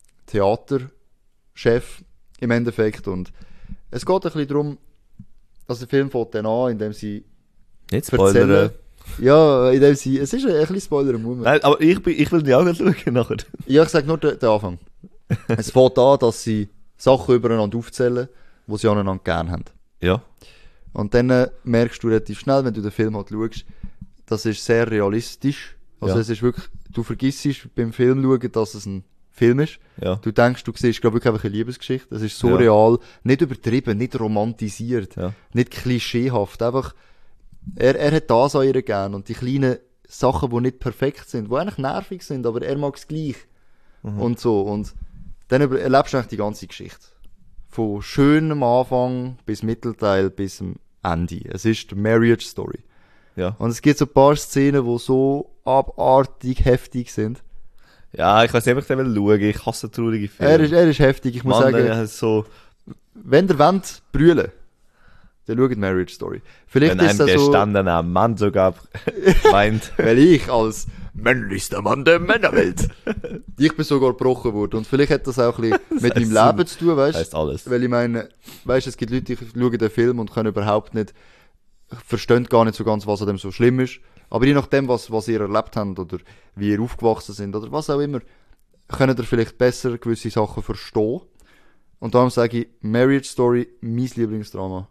Theaterchef im Endeffekt. Und es geht ein bisschen darum, also der Film fängt dann an, indem sie Nicht spoilern. erzählen. Ja, indem sie, es ist ein bisschen Spoiler im Moment. Nein, aber ich will die auch nicht schauen nachher. Ja, ich sag nur den Anfang. Es fängt an, dass sie Sachen übereinander aufzählen, die sie aneinander gern haben. Ja. Und dann merkst du relativ schnell, wenn du den Film halt schaust, das ist sehr realistisch. Also Ja. es ist wirklich, du vergisst beim Film schauen, dass es ein Film ist. Ja. Du denkst, du siehst glaube wirklich einfach eine Liebesgeschichte. Es ist so Ja. real, nicht übertrieben, nicht romantisiert, Ja. nicht klischeehaft. Einfach, er hat das an ihr gern und die kleinen Sachen, die nicht perfekt sind, die eigentlich nervig sind, aber er mag es gleich. Und so. Und dann erlebst du eigentlich die ganze Geschichte. Von schönem Anfang bis Mittelteil bis zum Ende. Es ist die Marriage Story. Ja. Und es gibt so ein paar Szenen, die so abartig heftig sind. Ja, ich weiß nicht, ob ich den will schauen. Ich hasse traurige Filme. Er ist heftig. Ich muss Mann, sagen, ja, so, wenn ihr wollt, brüllen, dann schaut Marriage Story. Vielleicht wenn ist ein das so, gestandener Mann sogar meint. weil ich als männlichster Mann der Männerwelt, ich bin sogar gebrochen worden. Und vielleicht hat das auch ein bisschen mit meinem heisst Leben zu tun, weißt Heißt alles. Weil ich meine, weißt es gibt Leute, die schauen den Film und können überhaupt nicht, verstehen gar nicht so ganz, was an dem so schlimm ist. Aber je nachdem, was ihr erlebt habt oder wie ihr aufgewachsen sind oder was auch immer, könnt ihr vielleicht besser gewisse Sachen verstehen. Und darum sage ich, Marriage Story, mein Lieblingsdrama.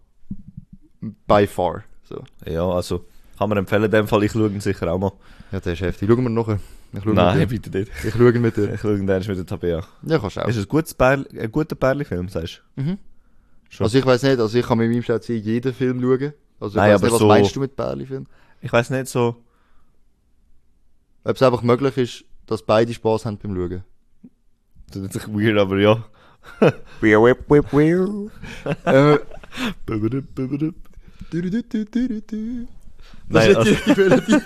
By far. So. Ja, also, kann man empfehlen in dem Fall. Ich schaue ihn sicher auch mal. Ja, der ist heftig. Schauen wir noch. Ich schaue Nein, mit bitte nicht. dir. Ich schaue mit dir. Ich schaue ihn dann mit der Tabea. Ja, kannst du auch. Ist es ein guter Pärli-Film, sagst du? Schon. Also ich weiß nicht, also ich kann mit meinem Schätzchen jeden Film schauen. Also ich Nein, weiss aber nicht, was so- meinst du mit Pärli-Film? Ich weiß nicht so. Ob es einfach möglich ist, dass beide Spaß haben beim Schauen. Das ist sich weird, aber ja. äh, Nein, Das ist also- nicht die Melodie.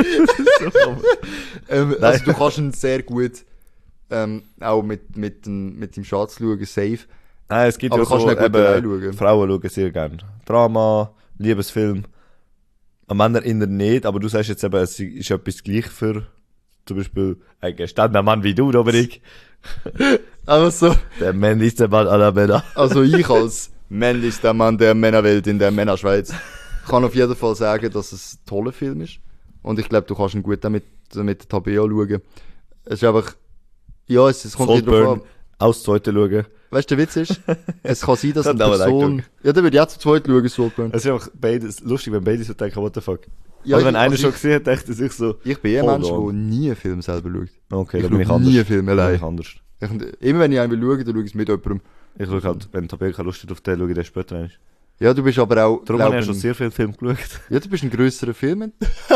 Also du kannst ihn sehr gut auch mit dem Schatz schauen, safe. Nein, es gibt Aber ja kannst so, nicht gut allein eben, schauen. Frauen schauen sehr gerne. Drama, Liebesfilm. Männer eher nicht, aber du sagst jetzt eben, es ist etwas gleich für zum Beispiel ein gestandener Mann wie du, Dominik. Aber so, Der männlichste Mann aller Männer. also ich als männlichster Mann der Männerwelt in der Männerschweiz kann auf jeden Fall sagen, dass es ein toller Film ist. Und ich glaube, du kannst ihn gut auch mit Tabea schauen. Es ist einfach, ja, es kommt wieder drauf Saltburn, an. aus zweite schauen. weißt du, der Witz ist, es kann sein, dass Das eine hat aber Person... Ja, dann würde ich auch zu zweit schauen, Saltburn. Es ist einfach beides lustig, wenn beide so denken, what the fuck. Ja, Also wenn einer also schon gesehen hat, dachte er sich so, ich bin ein hold Mensch, der on. nie einen Film selber schaut. Okay, Ich dann bin ich schaue anders. nie einen Film Dann bin allein. ich anders. Immer wenn ich einen will schauen, dann schaue ich es mit jemandem. Ich schaue halt, wenn Tabea keine Lust hat auf den, schaue ich den später rein. Ja, du bist aber auch... Darum glaub habe ich ja schon ein- sehr viele Filme geschaut. Ja, du bist ein grösserer Film.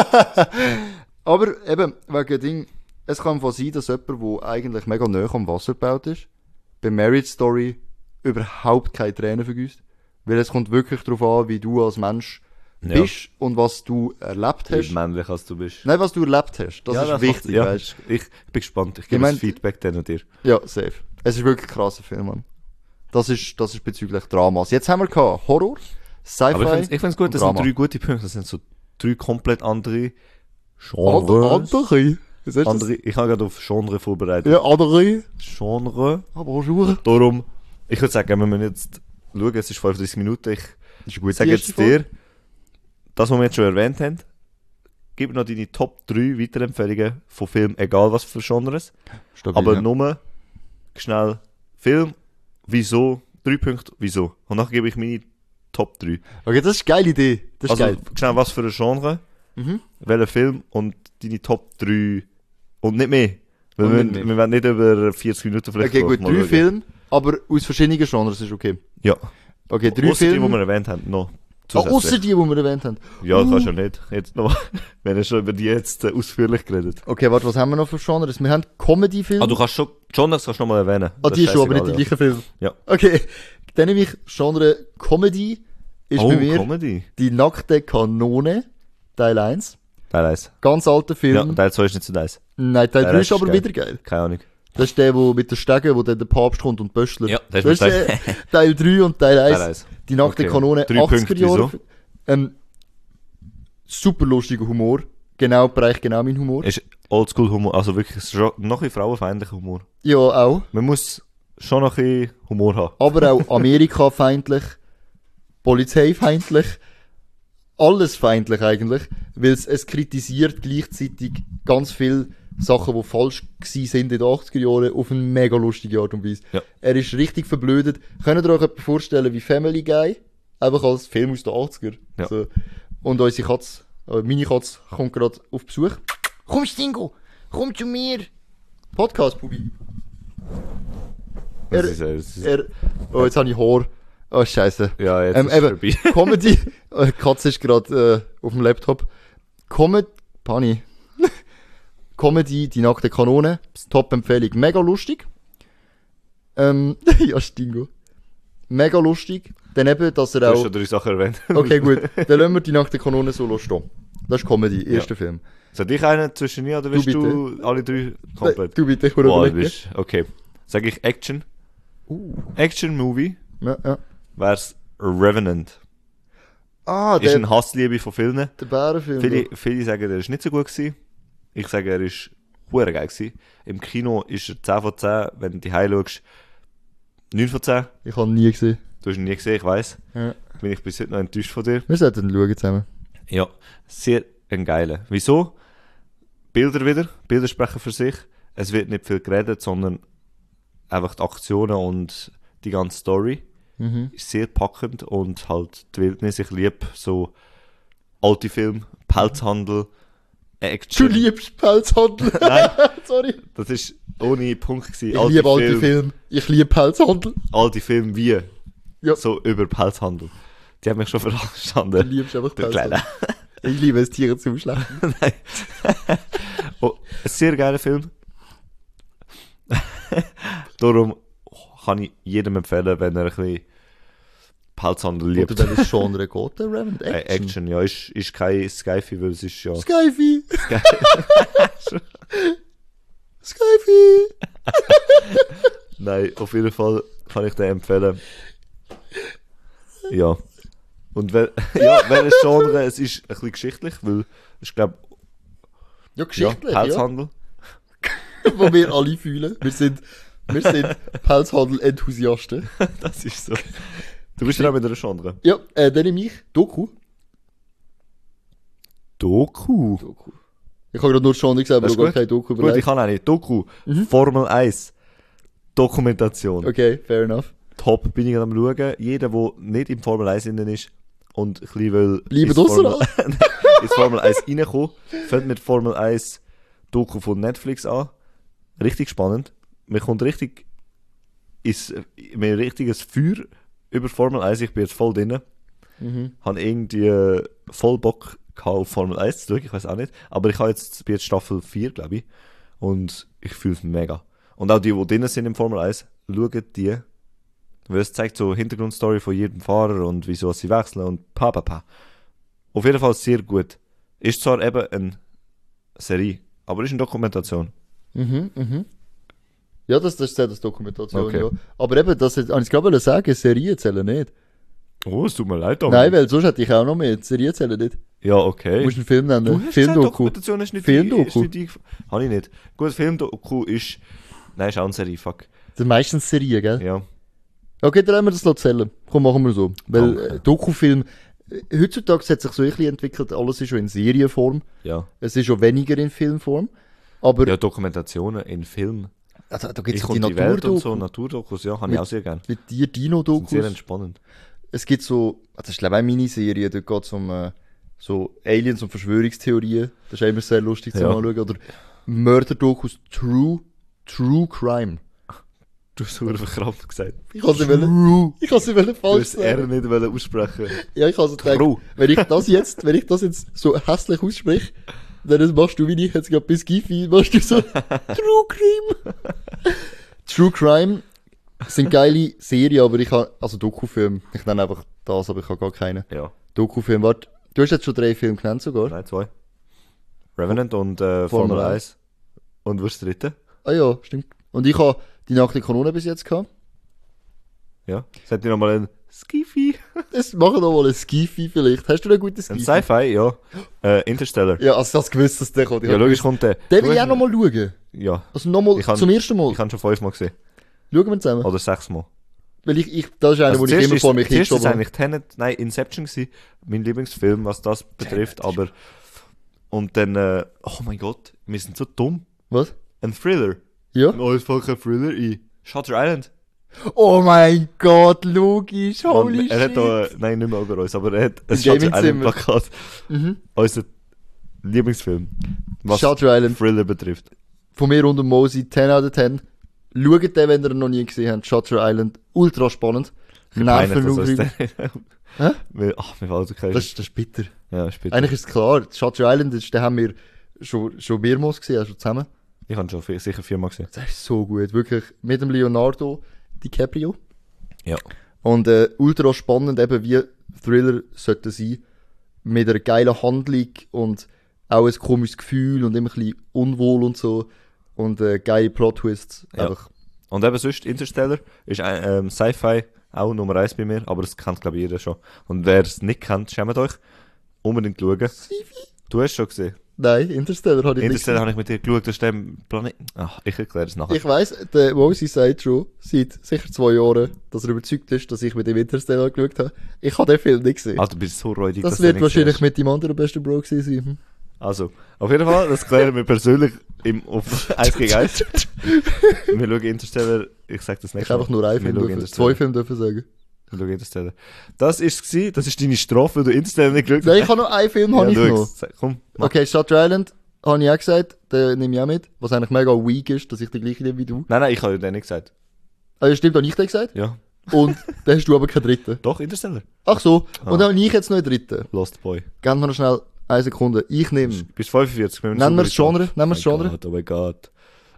Aber eben, wegen Ding, es kann von sein, dass jemand, der eigentlich mega nah am Wasser gebaut ist, bei Marriage Story überhaupt keine Tränen vergießt. Weil es kommt wirklich darauf an, wie du als Mensch Ja. bist und was du erlebt Wie hast. männlich als du bist. Nein, was du erlebt hast. Das ist wichtig, ja, weißt ich bin gespannt. Ich gebe mein- das Feedback dann und dir. du? Ja, safe. Es ist wirklich ein krasser Film, Mann. Das ist bezüglich Dramas. Jetzt haben wir gehabt Horror, Aber Sci-Fi. ich finde es gut, das Drama. sind 3 gute Punkte. Das sind so 3 komplett andere Andere. Genres. Was ist Andere, ich habe gerade auf Genre vorbereitet. das? Ja, andere. Genre. Aber bonjour. Darum, ich würde sagen, wenn wir jetzt schauen, es ist 35 Minuten, ich Das ist gut. sage jetzt dir, das, was wir jetzt schon erwähnt haben, gib noch deine Top 3 Weiterempfehlungen von Filmen, egal was für Genres. Stabil, Aber ja. nur schnell Film, wieso, 3 Punkte, wieso. Und dann gebe ich meine Top 3. Okay, das ist eine geile Idee. Das ist Also geil. schnell, was für ein Genre, welcher Film und deine Top 3 und nicht mehr. Weil Und wir, nicht mehr. wir werden nicht über 40 Minuten vielleicht Okay, gut, mal 3 schauen. Filme, aber aus verschiedenen Genres ist okay. Ja. Okay, 3 Ausser die, die wir Filme. erwähnt haben, noch. Ausser die wir erwähnt haben. Ja, kannst du ja nicht. Jetzt noch. Wir haben schon über die jetzt ausführlich geredet. Okay, warte, was haben wir noch für Genres? Wir haben Comedy-Filme. Ah, du kannst schon, Genres kannst du noch mal erwähnen. Ah, Das die ist schon, aber nicht die scheißegal, gleichen Filme. Ja. Okay, dann nehme ich Genre Comedy. Ist Oh, bei mir Comedy. Die nackte Kanone, Teil 1. Teil 1. Ganz alter Ja, Film. Teil 2 ist nicht so nice. Nein, Teil Teil 3 1 ist aber ist geil. wieder geil. Keine Ahnung. Das ist der, wo mit der Stege, wo dann der Papst kommt und Böschler. Ja, das das ist ist Teil 3 und Teil 1. Teil 1. Die nackte Okay. Kanone, 3 80er Punkte, Jahre. wieso? Super lustiger Humor. Genau, bereich genau mein Humor. Ist Oldschool-Humor, also wirklich schon noch ein frauenfeindlicher Humor. Ja, auch. Man muss schon noch ein bisschen Humor haben. Aber auch Amerika-feindlich, polizeifeindlich, alles feindlich eigentlich, weil es kritisiert gleichzeitig ganz viele Sachen, die falsch gsi sind in den 80er Jahren, auf eine mega lustige Art und Weise. Ja. Er ist richtig verblödet. Könnt ihr euch etwas vorstellen wie Family Guy? Einfach als Film aus den 80er. Ja. So. Und unsere Katze, meine Katze, kommt gerade auf Besuch. Komm, Stingo! Komm zu mir! Podcast, Pubi. Das ist, Oh, jetzt habe ich Haar. Oh, scheiße. ja, jetzt ist es Eben, vorbei. Comedy. Die Katze ist gerade auf dem Laptop. Pani. Comedy, die nackte Kanone. Top-Empfehlung. Mega lustig. Ja, Stingo. Mega lustig. Dann eben, dass er Du hast auch... schon 3 Sachen erwähnt. Okay, gut. Dann lassen wir die nackte Kanone so stehen. Das ist Comedy, erster Film. Soll ich einen zwischen mir oder willst bitte. du alle 3 komplett? Du bitte, ich muss Boah, du überlegen. bist, okay. Sag ich Action. Action-Movie Ja, ja. wär's Revenant. Ah, Ist der eine Hassliebe von vielen. Bärenfilm. Viele sagen, der ist nicht so gut gewesen. Ich sage, er ist hure geil gewesen. Im Kino ist er 10 von 10. Wenn du die schaust, 9 von 10. Ich habe ihn nie gesehen. Du hast ihn nie gesehen, ich weiss. Ja. Bin ich bis heute noch enttäuscht von dir. Wir sollten ihn schauen zusammen. Ja, sehr ein geiler. Wieso? Bilder wieder. Bilder sprechen für sich. Es wird nicht viel geredet, sondern einfach die Aktionen und die ganze Story. Ist sehr packend und halt die Wildnis. Ich liebe so alte Filme, Pelzhandel, Du Action. liebst Pelzhandel. Nein, Sorry. das ist ohne Punkt gewesen. Ich liebe alte Filme. Ich liebe Pelzhandel. Alte Filme wie Ja. so über Pelzhandel. Die haben mich schon Du verstanden. liebst einfach Der Pelzhandel. Kleine. Ich liebe es, Tiere zu schlachten. Nein. Oh, ein sehr geiler Film. Darum kann ich jedem empfehlen, wenn er ein bisschen Pelzhandel liebt. Oder welches Genre geht der Revenant? Action. Action, ja, ist kein Skyfi, weil es ist ja... Skyfi. Skyfi. Nein, auf jeden Fall kann ich den empfehlen. Ja. Und ja, welches Genre, es ist ein bisschen geschichtlich, weil ich glaube, Ja, ja, geschichtlich, ja. Pelzhandel. Wo wir alle fühlen. Wir sind Pelzhandel-Enthusiasten. Das ist so. Du bist ja auch mit einer Genre. Ja, dann nehme ich Doku. Doku. Ich habe gerade nur Genre gesagt, aber Das ist du hast gut. keine Doku Gut, ich überlegt. kann auch nicht. Doku. Mhm. Formel 1. Dokumentation. Okay, fair enough. Top, bin ich am schauen. Jeder, der nicht im Formel 1 innen ist und ein bisschen will Bleiben ins draussen, Formel, ins Formel 1 reinkommen, fängt mit Formel 1 Doku von Netflix an. Richtig spannend. Man kommt richtig mir ein richtiges Feuer über Formel 1. Ich bin jetzt voll drin. Habe irgendwie voll Bock gehabt, auf Formel 1 zu schauen, ich weiß auch nicht. Aber ich bin jetzt Staffel 4, glaube ich. Und ich fühle es mega. Und auch die drin sind im Formel 1, schauen die. Weil es zeigt so Hintergrundstory von jedem Fahrer und wieso sie wechseln und pa. Auf jeden Fall sehr gut. Ist zwar eben eine Serie, aber ist eine Dokumentation. Ja, das ist das Dokumentation, Okay. ja. Aber eben, das habe ich gerade sagen, Serien zählen nicht. Oh, es tut mir leid, aber. Nein, weil sonst hätte ich auch noch mehr. Serien zählen nicht. Ja, okay. Du musst einen Film nennen. Du hast gesagt, Filmdoku. Dokumentation ist nicht Filmdoku. Habe ich nicht. Gut, Filmdoku ist... Nein, ist auch eine Serie, fuck. Das sind meistens Serien, gell? Ja. Okay, dann lassen wir das zählen. Komm, machen wir so. Weil Danke. Dokufilm, heutzutage hat sich so ein bisschen entwickelt, alles ist schon in Serienform. Ja. Es ist schon weniger in Filmform. Aber Ja, Dokumentationen in Film. also, da Ich gibt es die komme die Welt und so, Naturdoku. Naturdokus, ja, habe ich auch sehr gerne. Mit dir Sind sehr Dino-Dokus. entspannend. Es gibt so, das ist glaube ich eine Miniserie, dort geht es um so Aliens und Verschwörungstheorien. Das ist immer sehr lustig zu Ja. anschauen. Oder Mörderdokus True Crime. Du hast es verkrampft gesagt. Ich kann sie wollen. Ich kann sie wollen Du falsch hast R sagen. nicht aussprechen. Ja, ich kann sie True. denken, wenn ich das jetzt so hässlich ausspreche, dann machst du, wie ich jetzt gerade bis Giffy, machst du so True Crime. True Crime sind geile Serien, aber ich habe, also Dokufilm, ich nenne einfach das, aber ich habe gar keine. Ja. Dokufilm, warte, du hast jetzt schon 3 Filme genannt sogar. Nein, 2. Revenant und Formel Formel 1. 1. Und was ist das dritte? Ah ja, stimmt. Und ich habe die Nacht der Kanone bis jetzt gehabt. Ja. Seid ihr nochmal ein Skifi? Das machen wir mal ein Skifi vielleicht. Hast du einen guten Ein Skifi? Sci-Fi, ja. Interstellar. Ja, also das gewusst, dass der kommt. Ja, logisch kommt der. Den Du will ich hast- auch nochmal schauen. Ja. Also nochmal Ich kann- zum ersten Mal. Ich habe schon 5-mal gesehen. Schauen wir zusammen. Oder 6-mal. Weil das ist einer, Also wo ich immer vor mich zuerst ist hingeschoben habe. eigentlich Tenet, nein, Inception gewesen, mein Lieblingsfilm, was das betrifft, aber und dann, oh mein Gott, wir sind so dumm. Was? Ein Thriller. Ja? Oh, es fällt kein Thriller ein. Shutter Island. Oh mein Gott, logisch, holy Und er hat shit. da, nein, nicht mehr über uns, aber er hat ein Im Shutter Island Gaming-Zimmer. Plakat. Unser Lieblingsfilm. Was Shutter Island. Thriller betrifft. Von mir und dem Mosi, 10 out of 10. Schaut den, wenn ihr ihn noch nie gesehen habt. Shutter Island, ultra spannend. Peinlich, dass uns Nervenaufreibend. der- Ach, mir fällt so kein. Das ist bitter. Ja, ist bitter. Eigentlich ist es klar, Shutter Island, den haben wir schon mehrmals gesehen, also zusammen. Ich habe schon sicher 4-mal gesehen. Das ist so gut, wirklich. Mit dem Leonardo DiCaprio. Ja. Und ultra spannend, eben wie Thriller sollte sein. Mit einer geilen Handlung und auch ein komisches Gefühl und immer ein bisschen unwohl und so. Und geile Plot-Twists. Ja. Einfach. Und eben sonst, Interstellar ist ein Sci-Fi auch Nummer 1 bei mir, aber das kennt glaube ich jeder schon. Und wer es nicht kennt, schämt euch. Unbedingt schauen. Du hast schon gesehen. Nein, Interstellar habe ich nicht Interstellar habe ich mit dir geschaut, das ist der Planet. Ach, ich erkläre es nachher. Ich weiss, der Mosi sagt schon seit sicher 2 Jahren, dass er überzeugt ist, dass ich mit dem Interstellar geschaut habe. Ich habe den Film nicht gesehen. Alter, du bist so räudig, Das dass wird du nicht wahrscheinlich siehst. mit dem anderen besten Bro gewesen sein. Hm. Also, auf jeden Fall, das klären wir persönlich auf 1 gegen 1. Wir schauen Interstellar, ich sag das Ich nicht. habe einfach nur einen Film dürfen, 2 Filme dürfen sagen. Wir schauen Interstellar. Das ist es, das ist deine Strafe, weil du Interstellar nicht geschaut Nein, ich habe noch einen Film, habe ich noch. Komm, mach. Okay, Shutter Island, habe ich auch gesagt, den nehme ich auch mit. Was eigentlich mega weak ist, dass ich den gleichen nehme wie du. Nein, ich habe den nicht gesagt. Also stimmt, habe ich den gesagt. Ja. Und dann hast du aber keinen dritten. Doch, Interstellar. Ach so, Ah. und dann habe ich jetzt noch einen dritten. Lost Boy. Geben wir noch schnell 1 Sekunde. Ich nehme... Bis 45. Nennen wir das Genre, nennen wir das Genre. Oh mein Gott.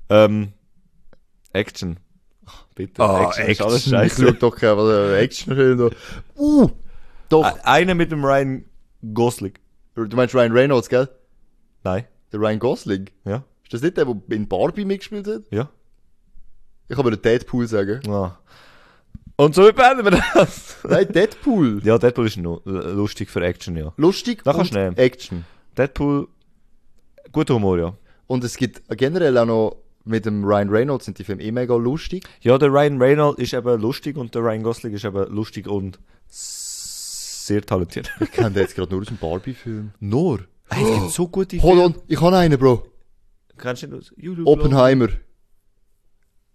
Action. Ach, bitte. ist alles Ich scheiße. schau doch keinen Actionfilm da. Doch. Einer mit dem Ryan Gosling. Du meinst Ryan Reynolds, gell? Nein. Der Ryan Gosling. Ja. Ist das nicht der, der in Barbie mitgespielt hat? Ja. Ich kann aber den Deadpool sagen. Ah. Und so beenden wir das. Nein, Deadpool. Ja, Deadpool ist noch lustig für Action, ja. Lustig Da und kannst du nehmen. Action. Deadpool, guter Humor, ja. Und es gibt generell auch noch mit dem Ryan Reynolds sind die Filme mega lustig. Ja, der Ryan Reynolds ist eben lustig und der Ryan Gosling ist eben lustig und sehr talentiert. Ich kenne den jetzt gerade nur aus dem Barbie-Film. Nur? Hey, es gibt so gute Hold on, ich habe einen, Bro. Kennst du den? Oppenheimer.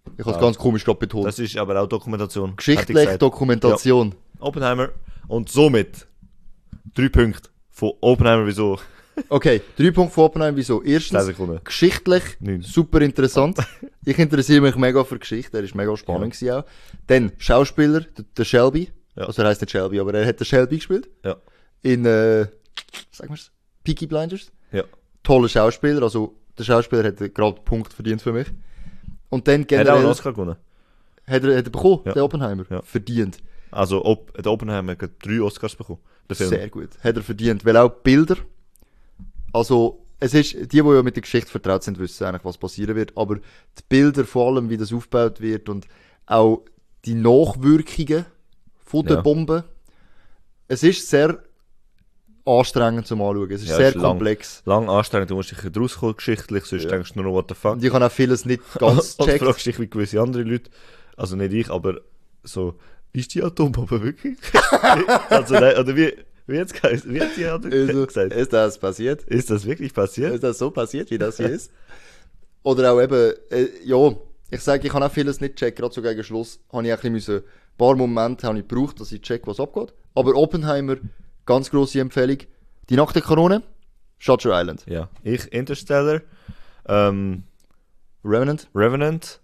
Ich habe es ganz komisch gerade betont. Das ist aber auch Dokumentation. hätte ich Geschichtliche gesagt. Dokumentation. Oppenheimer. Und somit 3 Punkte von Oppenheimer, wieso? Okay, 3 Punkte von Oppenheimer, wieso? 10 Erstens, Sekunden. geschichtlich, 9. super interessant. Ich interessiere mich mega für Geschichte, er ist mega spannend gewesen auch. Dann, Schauspieler, der Shelby. Ja. Also er heisst nicht Shelby, aber er hat den Shelby gespielt. Ja. In, sagen wir's, Peaky Blinders. Ja. Toller Schauspieler, also der Schauspieler hat gerade einen Punkt verdient für mich. Und dann Hat er auch generell, einen Oscar gewonnen? hat er bekommen, Ja. der Oppenheimer. Ja. Verdient. Also, der Oppenheimer hat 3 Oscars bekommen. Der Film. Sehr gut. Hat er verdient. Weil auch Bilder, also, es ist, die ja mit der Geschichte vertraut sind, wissen eigentlich, was passieren wird. Aber die Bilder, vor allem, wie das aufgebaut wird und auch die Nachwirkungen von der Ja. Bombe. Es ist sehr anstrengend zum Anschauen. Es ist Ja, sehr ist lang. komplex. Lang anstrengend, du musst dich rauskommen, geschichtlich, sonst Ja. denkst du nur, what the fuck. Und ich habe auch vieles nicht ganz Und gecheckt. fragst dich wie gewisse andere Leute, also nicht ich, aber so, ist die Atombombe wirklich? Also, nein, oder wie hat die andere Also, gesagt? ist das passiert? Ist das wirklich passiert? Ist das so passiert, wie das hier ist? Oder auch eben, ja, ich sage, ich habe auch vieles nicht gecheckt, gerade so gegen Schluss habe ich auch ein bisschen ein paar Momente habe ich gebraucht, dass ich check, was abgeht. Aber Oppenheimer, ganz grosse Empfehlung. Die Nacht der Kanone, Shutter Island, Ja. Ich, Interstellar, Revenant, Revenant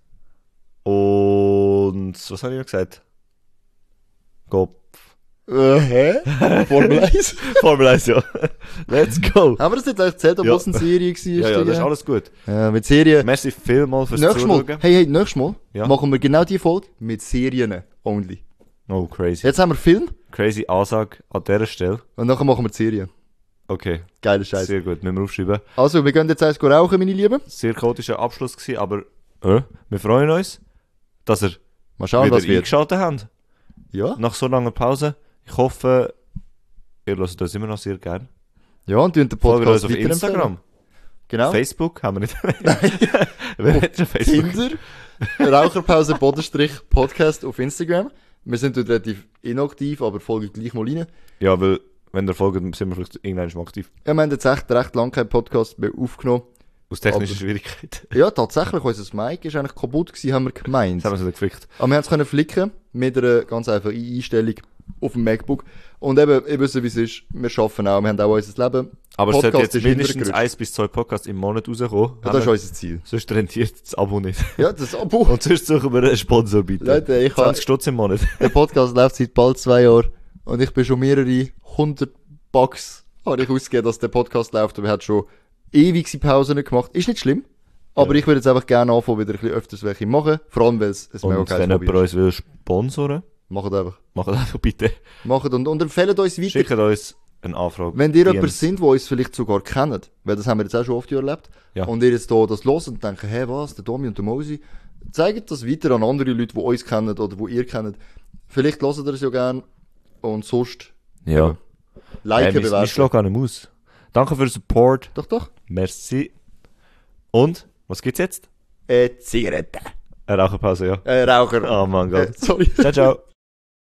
und, was habe ich noch gesagt? Kopf. hä? Formel 1? Formel 1, ja. Let's go. Haben wir das nicht eigentlich erzählt, ob Ja. es eine Serie war? Ja, ja, das ist alles gut. Mit Serien. Merci vielmals fürs Nächstes Mal, Zuschauen. hey, nächstes Mal Ja. machen wir genau die Folge mit Serien only. Oh, crazy. Jetzt haben wir Film Crazy Ansage an dieser Stelle. und nachher machen wir die Serien. Okay, Geiler Scheiß. sehr gut, müssen wir aufschreiben. Also, wir gehen jetzt eins rauchen, meine Lieben. Sehr chaotischer Abschluss gewesen, aber wir freuen uns, dass ihr Mal schauen, wieder was wird. eingeschaltet habt. Ja. Nach so langer Pause. Ich hoffe, ihr hört uns immer noch sehr gern. Ja, und den Folgt Podcast uns auf weiterempfehlen. Instagram. Genau. Facebook haben wir nicht. Wer hat schon Facebook? Tinder, Raucherpause Bodenstrich Podcast auf Instagram. Wir sind dort relativ inaktiv, aber folgen gleich mal rein. Ja, weil, wenn ihr folgt, sind wir vielleicht irgendwann mal aktiv. Ja, wir haben jetzt echt recht lange keinen Podcast mehr aufgenommen. Aus technischen Aber- Schwierigkeiten. Ja, tatsächlich, unser Mic ist eigentlich kaputt gewesen, haben wir gemeint. Das haben wir uns gefickt. Aber wir haben es können flicken mit einer ganz einfachen Einstellung auf dem MacBook. Und eben, ihr wisst, wie es ist, wir arbeiten auch, wir haben auch unser Leben. Aber es sollte Podcast jetzt ist mindestens hintergerutscht. 1 bis 2 Podcasts im Monat rauskommen. Ja, das ist unser Ziel. Sonst rentiert das Abo nicht. Ja, das Abo. Und sonst suchen wir einen Sponsor, bitte. Leute, ich habe 20 Stutz im Monat. Der Podcast läuft seit bald 2 Jahren und ich bin schon mehrere 100 Bucks habe ich ausgegeben, dass der Podcast läuft, aber er hat schon ewige Pausen gemacht. Ist nicht schlimm, aber ich würde jetzt einfach gerne anfangen, wieder ein bisschen öfters welche machen, vor allem, weil es ein mega Und geiles wenn Hobby jemand ist. uns will sponsoren, Macht einfach. macht einfach bitte. Macht und empfehlt uns weiter. Schickt uns eine Anfrage. Wenn ihr DMs. jemand sind, der uns vielleicht sogar kennt, weil das haben wir jetzt auch schon oft erlebt, Ja. und ihr jetzt hier das hört und denkt, hey, was, der Domi und der Mosi, zeigt das weiter an andere Leute, die uns kennen oder die ihr kennt. Vielleicht hört ihr es ja gerne und sonst Ja. liken, Ich bewerten. schlage gar nicht aus. Danke für den Support. Doch, doch. Merci. Und, was gibt's jetzt? Zigarette. Eine Raucherpause, ja. Raucher. Oh mein Gott. Sorry. Ciao, ciao.